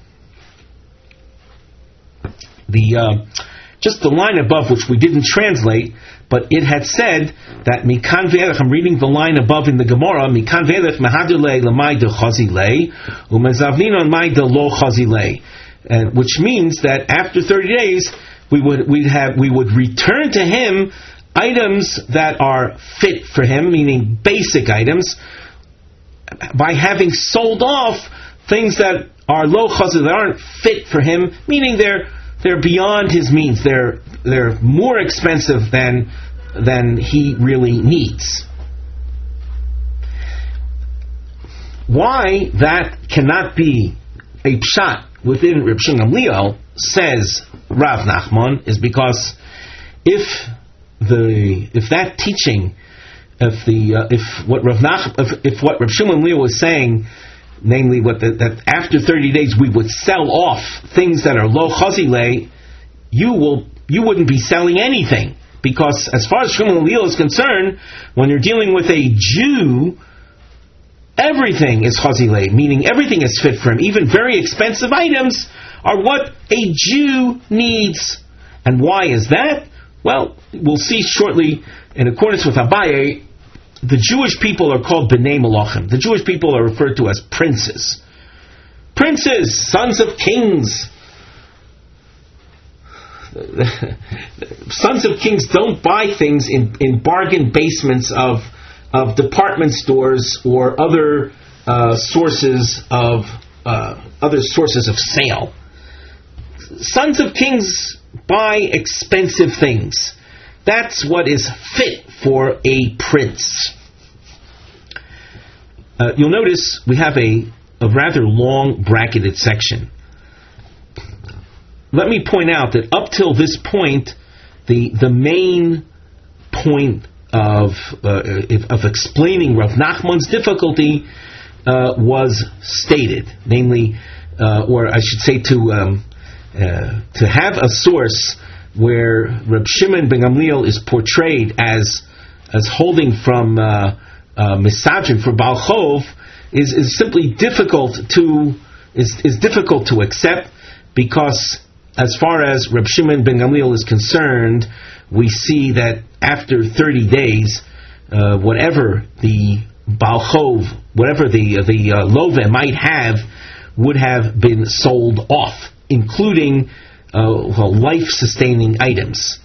The uh, just the line above, which we didn't translate, but it had said that mikan ve'elech. I'm reading the line above in the Gemara. Mikan ve'elech mehadulei lemai de chazi le umezavninon mai de lo chazi le, which means that after thirty days. We would we'd have we would return to him items that are fit for him, meaning basic items, by having sold off things that are low chazir, that aren't fit for him, meaning they're they're beyond his means. They're they're more expensive than than he really needs. Why that cannot be a pshat within Reb Shimon Gamliel, says Rav Nachman, is because if the if that teaching, if the uh, if what Rav Nach, if, if what Reb Shimon Gamliel was saying, namely what the, that after thirty days we would sell off things that are lo chazile, you will you wouldn't be selling anything, because as far as Shimon Gamliel is concerned, when you're dealing with a Jew, everything is chazile, meaning everything is fit for him. Even very expensive items are what a Jew needs. And why is that? Well, we'll see shortly. In accordance with Abaye, the Jewish people are called B'nai Malachim. The Jewish people are referred to as princes. Princes, sons of kings. Sons of kings don't buy things in, in bargain basements of of department stores or other uh, sources of uh, other sources of sale. Sons of kings buy expensive things. That's what is fit for a prince. Uh, you'll notice we have a, a rather long bracketed section. Let me point out that up till this point, the the main point of uh, of explaining Rav Nachman's difficulty uh, was stated, namely, uh, or I should say, to um, uh, to have a source where Reb Shimon ben Gamliel is portrayed as as holding from uh, uh, Misagin for Baal Chov is is simply difficult to is is difficult to accept, because as far as Reb Shimon ben Gamliel is concerned, we see that after thirty days, uh, whatever the Baal Chov, whatever the the uh, Love might have, would have been sold off, including uh, well, life-sustaining items.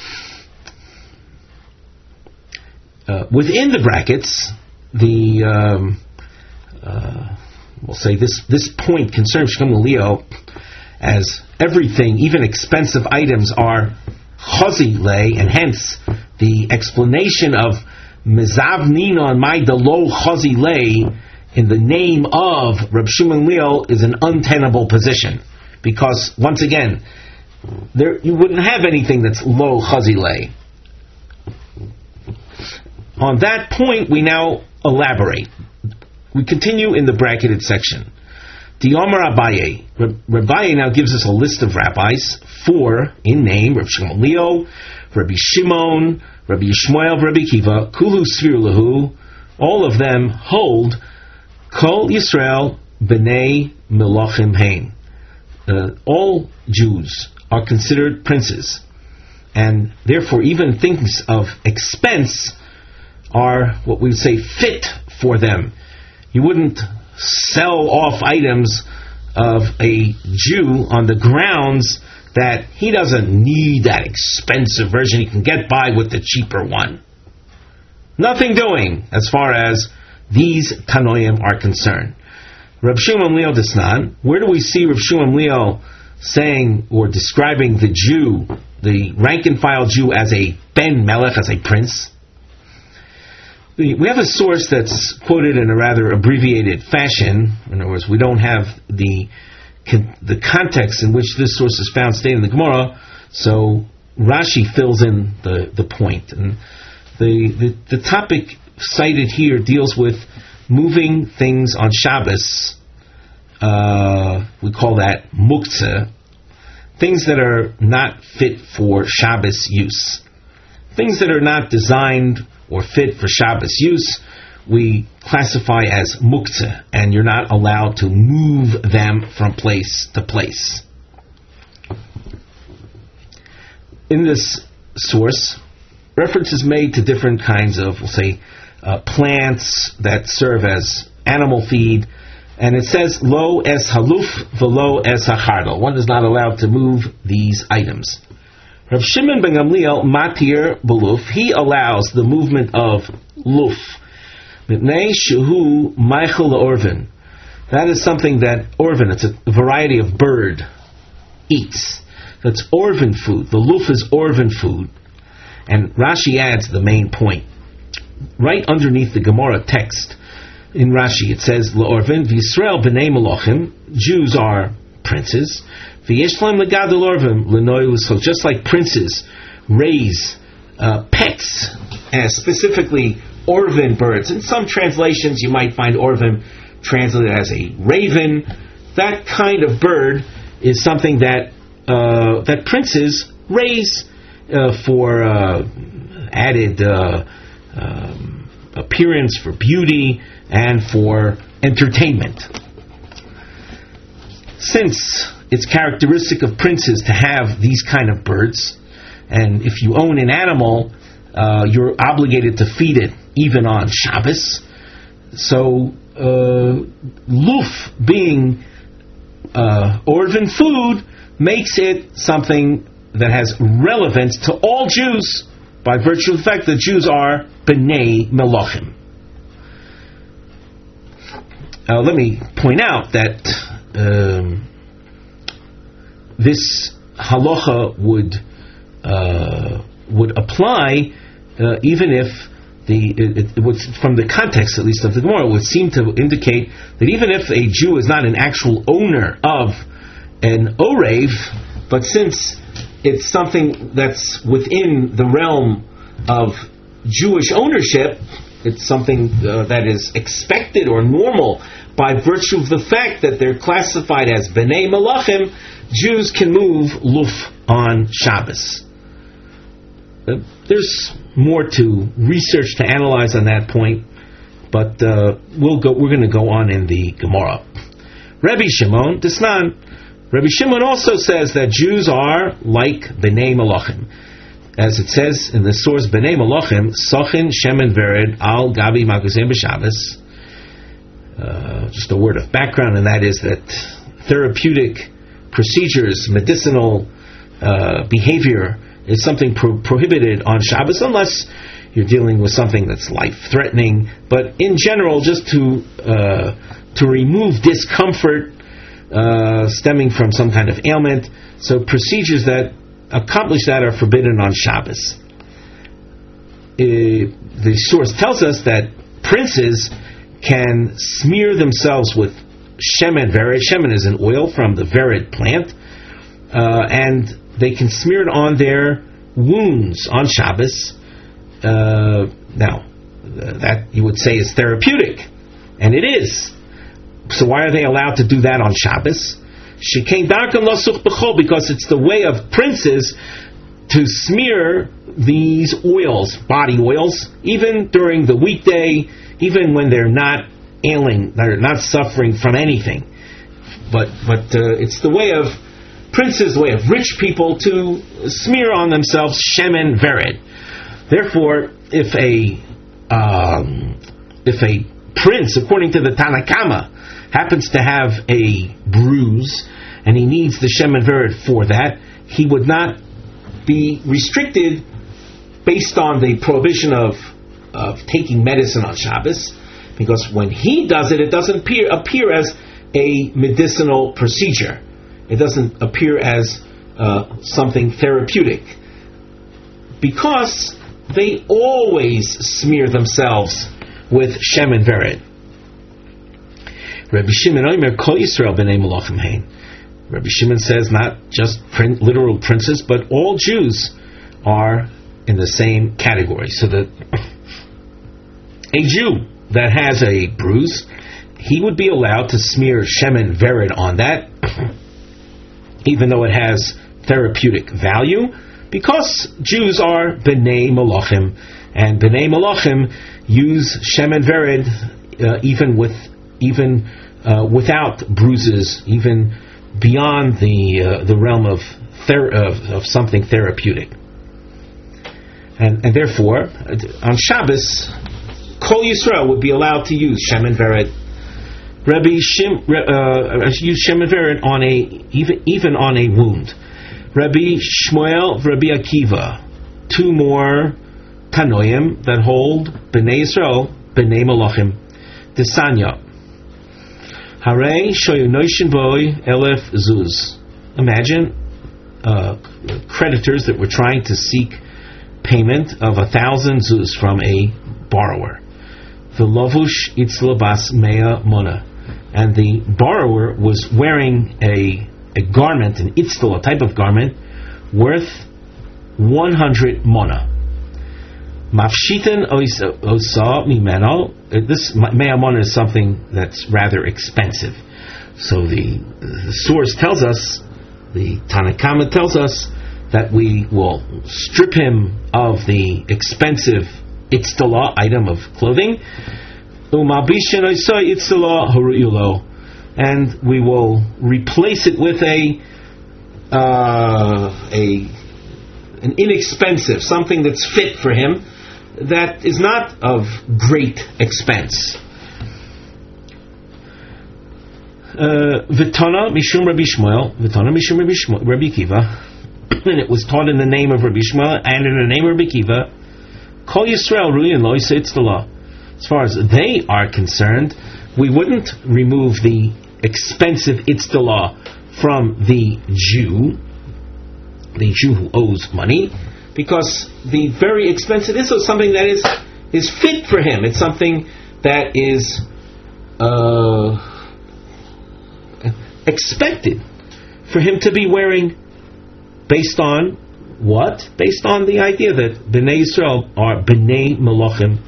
Uh, within the brackets, the um, uh, we'll say this this point concerns Shlomo Leo, as everything, even expensive items, are chazi lei, and hence the explanation of mezavnin on my delo chazi lei in the name of Reb Shimon Leo is an untenable position, because once again, there you wouldn't have anything that's lo chazi lei. On that point, we now elaborate. We continue in the bracketed section. The Omer Abaye. Abaye now gives us a list of rabbis, four in name: Rabbi Shimon Leo, Rabbi Shimon, Rabbi Yishmael, Rabbi Kiva, Kulu Svir Lahu. All of them hold Kol Yisrael B'nei Melachim Hein. Uh, all Jews are considered princes, and therefore even things of expense are what we would say fit for them. You wouldn't sell off items of a Jew on the grounds that he doesn't need that expensive version, he can get by with the cheaper one. Nothing doing as far as these Tanoim are concerned. Reb Shimon Leo Desnan, where do we see Reb Shimon Leo saying or describing the Jew, the rank and file Jew, as a Ben Melech, as a prince? We have a source that's quoted in a rather abbreviated fashion. In other words, we don't have the the context in which this source is found stated in the Gemara, so Rashi fills in the, the point. And the, the the topic cited here deals with moving things on Shabbos. Uh, we call that muktzah. Things that are not fit for Shabbos use. Things that are not designed or fit for Shabbos use, we classify as muktzah, and you're not allowed to move them from place to place. In this source, reference is made to different kinds of, we'll say, uh, plants that serve as animal feed, and it says, lo es haluf velo es hachardal. One is not allowed to move these items. Rav Shimon ben Gamliel matir beluf, he allows the movement of luf. Mitnei shehu meichel orvin. That is something that orvin, it's a variety of bird, eats. That's orvin food. The luf is orvin food. And Rashi adds the main point. Right underneath the Gemara text, in Rashi it says, L'orvin v'Yisrael b'nei Melachim, Jews are princes. V'yeshlam legadol orvim l'noy l'sol. Just like princes raise uh, pets, as specifically orvin birds. In some translations you might find orvin translated as a raven. That kind of bird is something that uh, that princes raise uh, for uh, added uh, um, appearance, for beauty, and for entertainment. Since it's characteristic of princes to have these kind of birds, and if you own an animal, uh, you're obligated to feed it even on Shabbos. So, uh, luf being uh, Orvin food makes it something that has relevance to all Jews by virtue of the fact that Jews are B'nai Melachim. Uh, let me point out that um, this halacha would uh, would apply uh, even if the it, it would, from the context at least of the Gemara, it would seem to indicate that even if a Jew is not an actual owner of an orev, but since it's something that's within the realm of Jewish ownership, it's something uh, that is expected or normal by virtue of the fact that they're classified as B'nai Melachim. Jews can move luf on Shabbos. Uh, there's more to research to analyze on that point, but uh, we'll go. We're going to go on in the Gemara. Rabbi Shimon Desnan. Rabbi Shimon also says that Jews are like B'nai Melachim, as it says in the source B'nai Melachim, Sochin Shemen Vered Al Gabi Magazim B'Shabbos. Uh, just a word of background, and that is that therapeutic procedures, medicinal uh, behavior is something pro- prohibited on Shabbos unless you're dealing with something that's life-threatening. But in general, just to uh, to remove discomfort uh, stemming from some kind of ailment, so procedures that accomplish that are forbidden on Shabbos. Uh, the source tells us that princes can smear themselves with shemen vered. Shemen is an oil from the vered plant, uh, and they can smear it on their wounds on Shabbos. Uh, now, that you would say is therapeutic, and it is. So why are they allowed to do that on Shabbos? Because it's the way of princes to smear these oils, body oils, even during the weekday, even when they're not ailing, they're not suffering from anything. But but uh, it's the way of princes, the way of rich people to smear on themselves shemen vered. Therefore, if a um, if a prince, according to the Tanna Kama, happens to have a bruise and he needs the shemen vered for that, he would not be restricted based on the prohibition of of taking medicine on Shabbos, because when he does it, it doesn't appear, appear as a medicinal procedure. It doesn't appear as uh, something therapeutic, because they always smear themselves with shemen vered. Rabbi Shimon Omer Kol Yisrael B'nai Melachim Hein. Rabbi Shimon says not just print, literal princes, but all Jews are in the same category. So that a Jew that has a bruise, he would be allowed to smear shemen vered on that, even though it has therapeutic value, because Jews are B'nai Melachim, and B'nai Melachim use shemen vered uh, even with even uh, without bruises, even beyond the uh, the realm of, ther- of of something therapeutic, and and therefore on Shabbos, Kol Yisrael would be allowed to use shemen vered. Rabbi Shim uh, use shemen vered on a even even on a wound. Rabbi Shmuel, Rabbi Akiva, two more Tanoim that hold B'nai Yisrael, B'nai Melachim. Desanya. Hare shoyunoshin boy elef zuz. Imagine uh, creditors that were trying to seek payment of a thousand zuz from a borrower. The lavush itzlabas mea mona, and the borrower was wearing a a garment, an itzl, a type of garment worth one hundred mona. Mafshitan osa mimeno. This mea mona is something that's rather expensive. So the, the source tells us, the Tanna Kama tells us, that we will strip him of the expensive itztala, item of clothing, and we will replace it with a uh, a an inexpensive, something that's fit for him, that is not of great expense. Vitana Mishum Rabbi Shmuel, Vitana Mishum Rabbi Shmuel, Rabbi Kiva, and it was taught in the name of Rabbi Shmuel and in the name of Rabbi Kiva. Kol Yisrael Ruyin Lo Yisitz the law. As far as they are concerned, we wouldn't remove the expensive itzdalah from the Jew, the Jew who owes money, because the very expensive is something that is is fit for him. It's something that is uh, expected for him to be wearing, based on what? Based on the idea that Bnei Yisrael are Bnei Malachim.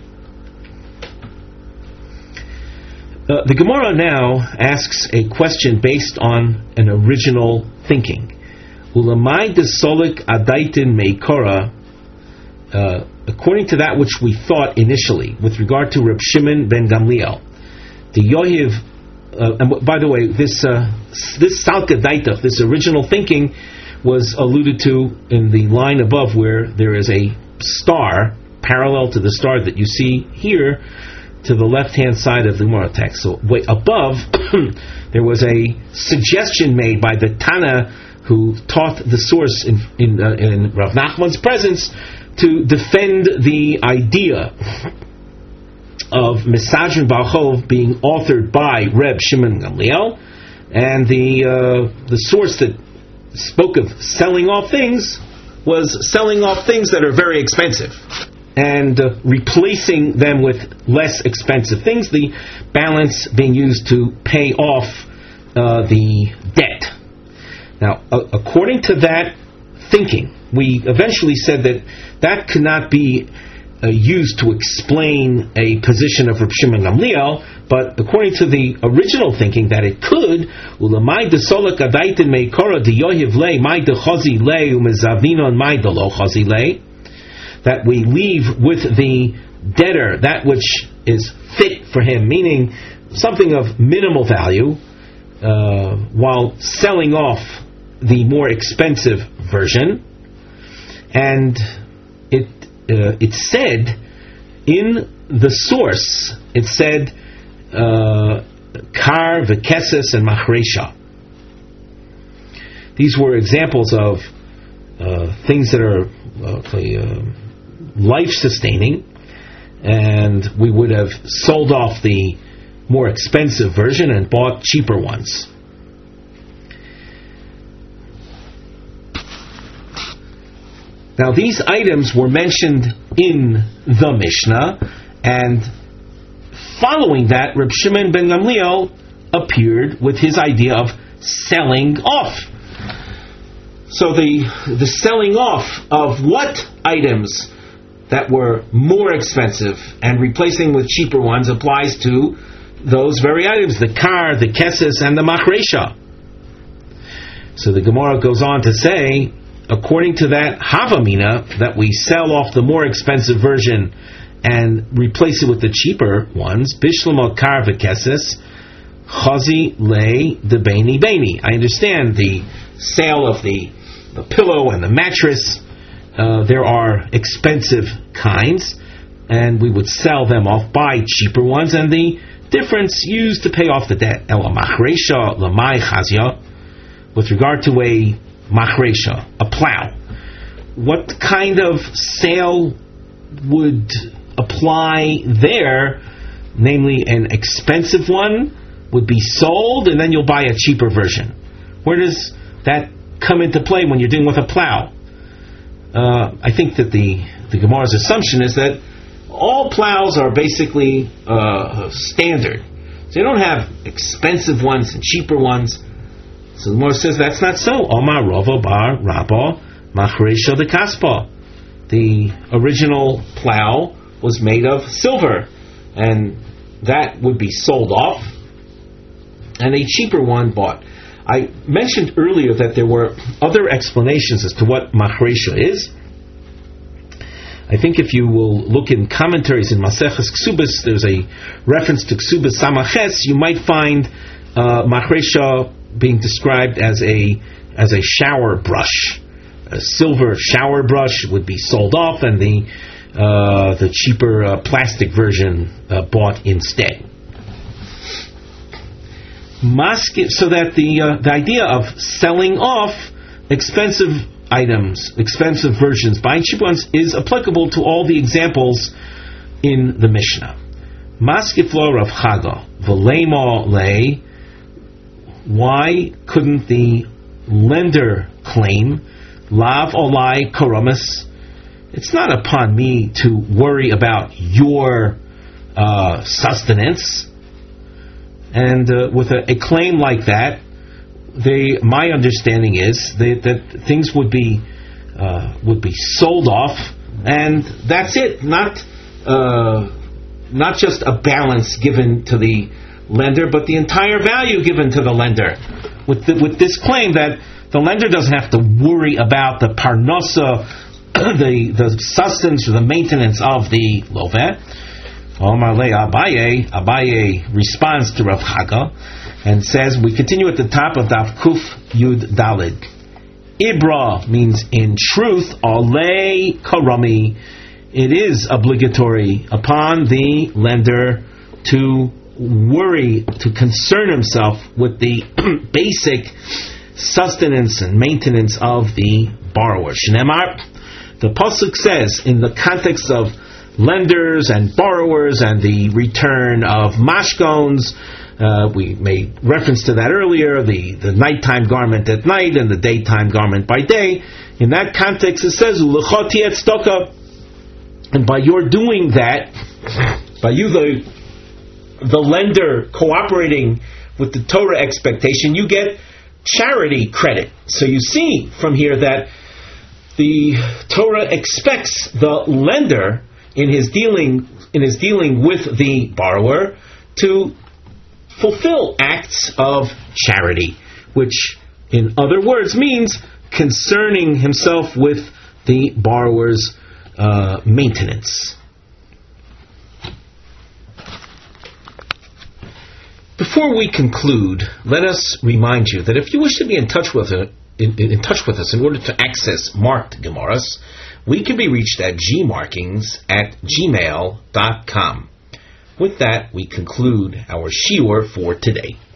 Uh, the Gemara now asks a question based on an original thinking. Ulamai desolik adaitin meikora. According to that which we thought initially, with regard to Reb Shimon ben Gamliel, the Yohiv. Uh, and by the way, this uh, this salka daitach, this original thinking, was alluded to in the line above, where there is a star parallel to the star that you see here, to the left-hand side of the Gemara text. So way above, there was a suggestion made by the Tana who taught the source in in, uh, in Rav Nachman's presence to defend the idea of Mesajin Balchov being authored by Reb Shimon Gamliel, and the uh, the source that spoke of selling off things was selling off things that are very expensive and uh, replacing them with less expensive things, the balance being used to pay off uh, the debt. Now, uh, according to that thinking, we eventually said that that could not be uh, used to explain a position of Reb Shimon Gamliel, but according to the original thinking that it could, ulamai desolak adaitin meikora diyohiv lei mai dechazi lei umezavinon mai delo chazi lei, that we leave with the debtor that which is fit for him, meaning something of minimal value, uh, while selling off the more expensive version. And it uh, it said in the source, it said uh, kar v'keses and machresha. These were examples of uh, things that are uh, uh, life-sustaining, and we would have sold off the more expensive version and bought cheaper ones. Now, these items were mentioned in the Mishnah, and following that, Reb Shimon ben Gamliel appeared with his idea of selling off. So the the selling off of what items that were more expensive and replacing with cheaper ones applies to those very items, the kar, the keses, and the machresha. So the Gemara goes on to say, according to that havamina, that we sell off the more expensive version and replace it with the cheaper ones, bishlama kar v'keses, chazi lei de beini beini. I understand the sale of the, the pillow and the mattress. Uh, there are expensive kinds, and we would sell them off, buy cheaper ones, and the difference used to pay off the debt. Ela machresha lamai chazia. With regard to a machresha, a plow, what kind of sale would apply there? Namely, an expensive one would be sold, and then you'll buy a cheaper version. Where does that come into play when you're dealing with a plow? Uh, I think that the, the Gemara's assumption is that all plows are basically uh, standard. So you don't have expensive ones and cheaper ones. So the Gemara says that's not so. Omar Rava Bar Rabba Machresha de Kaspa. The original plow was made of silver, and that would be sold off, and a cheaper one bought. I mentioned earlier that there were other explanations as to what machresha is. I think if you will look in commentaries in Maseches Ksubas, there's a reference to Ksubas Samaches. You might find uh, machresha being described as a as a shower brush. A silver shower brush would be sold off, and the uh, the cheaper uh, plastic version uh, bought instead. Maskif, so that the uh, the idea of selling off expensive items, expensive versions, buying cheap ones, is applicable to all the examples in the Mishnah. Maskif lo Rav Chaga v'leimo lei. Why couldn't the lender claim lav olai karamis? It's not upon me to worry about your uh, sustenance. And uh, with a, a claim like that, they, my understanding is that, that things would be uh, would be sold off, and that's it. Not uh, not just a balance given to the lender, but the entire value given to the lender. With the, with this claim that the lender doesn't have to worry about the parnosa, the the sustenance or the maintenance of the loveh. Omar le Abaye, Abaye responds to Rav Chaga and says, we continue at the top of Daf Kuf Yud Dalid. Ibra means in truth, Olei Karami. It is obligatory upon the lender to worry, to concern himself with the basic sustenance and maintenance of the borrower. Shnemar, the pasuk says in the context of lenders and borrowers and the return of mashkons, uh, we made reference to that earlier, the, the nighttime garment at night and the daytime garment by day. In that context it says, Ulechoti et stoka. And by your doing that, by you the, the lender cooperating with the Torah expectation, you get charity credit. So you see from here that the Torah expects the lender in his dealing in his dealing with the borrower to fulfill acts of charity, which in other words means concerning himself with the borrower's uh, maintenance. Before we conclude, let us remind you that if you wish to be in touch with it, in, in, in touch with us in order to access marked Gemaras, we can be reached at gmarkings at gmail dot com. With that, we conclude our shiur for today.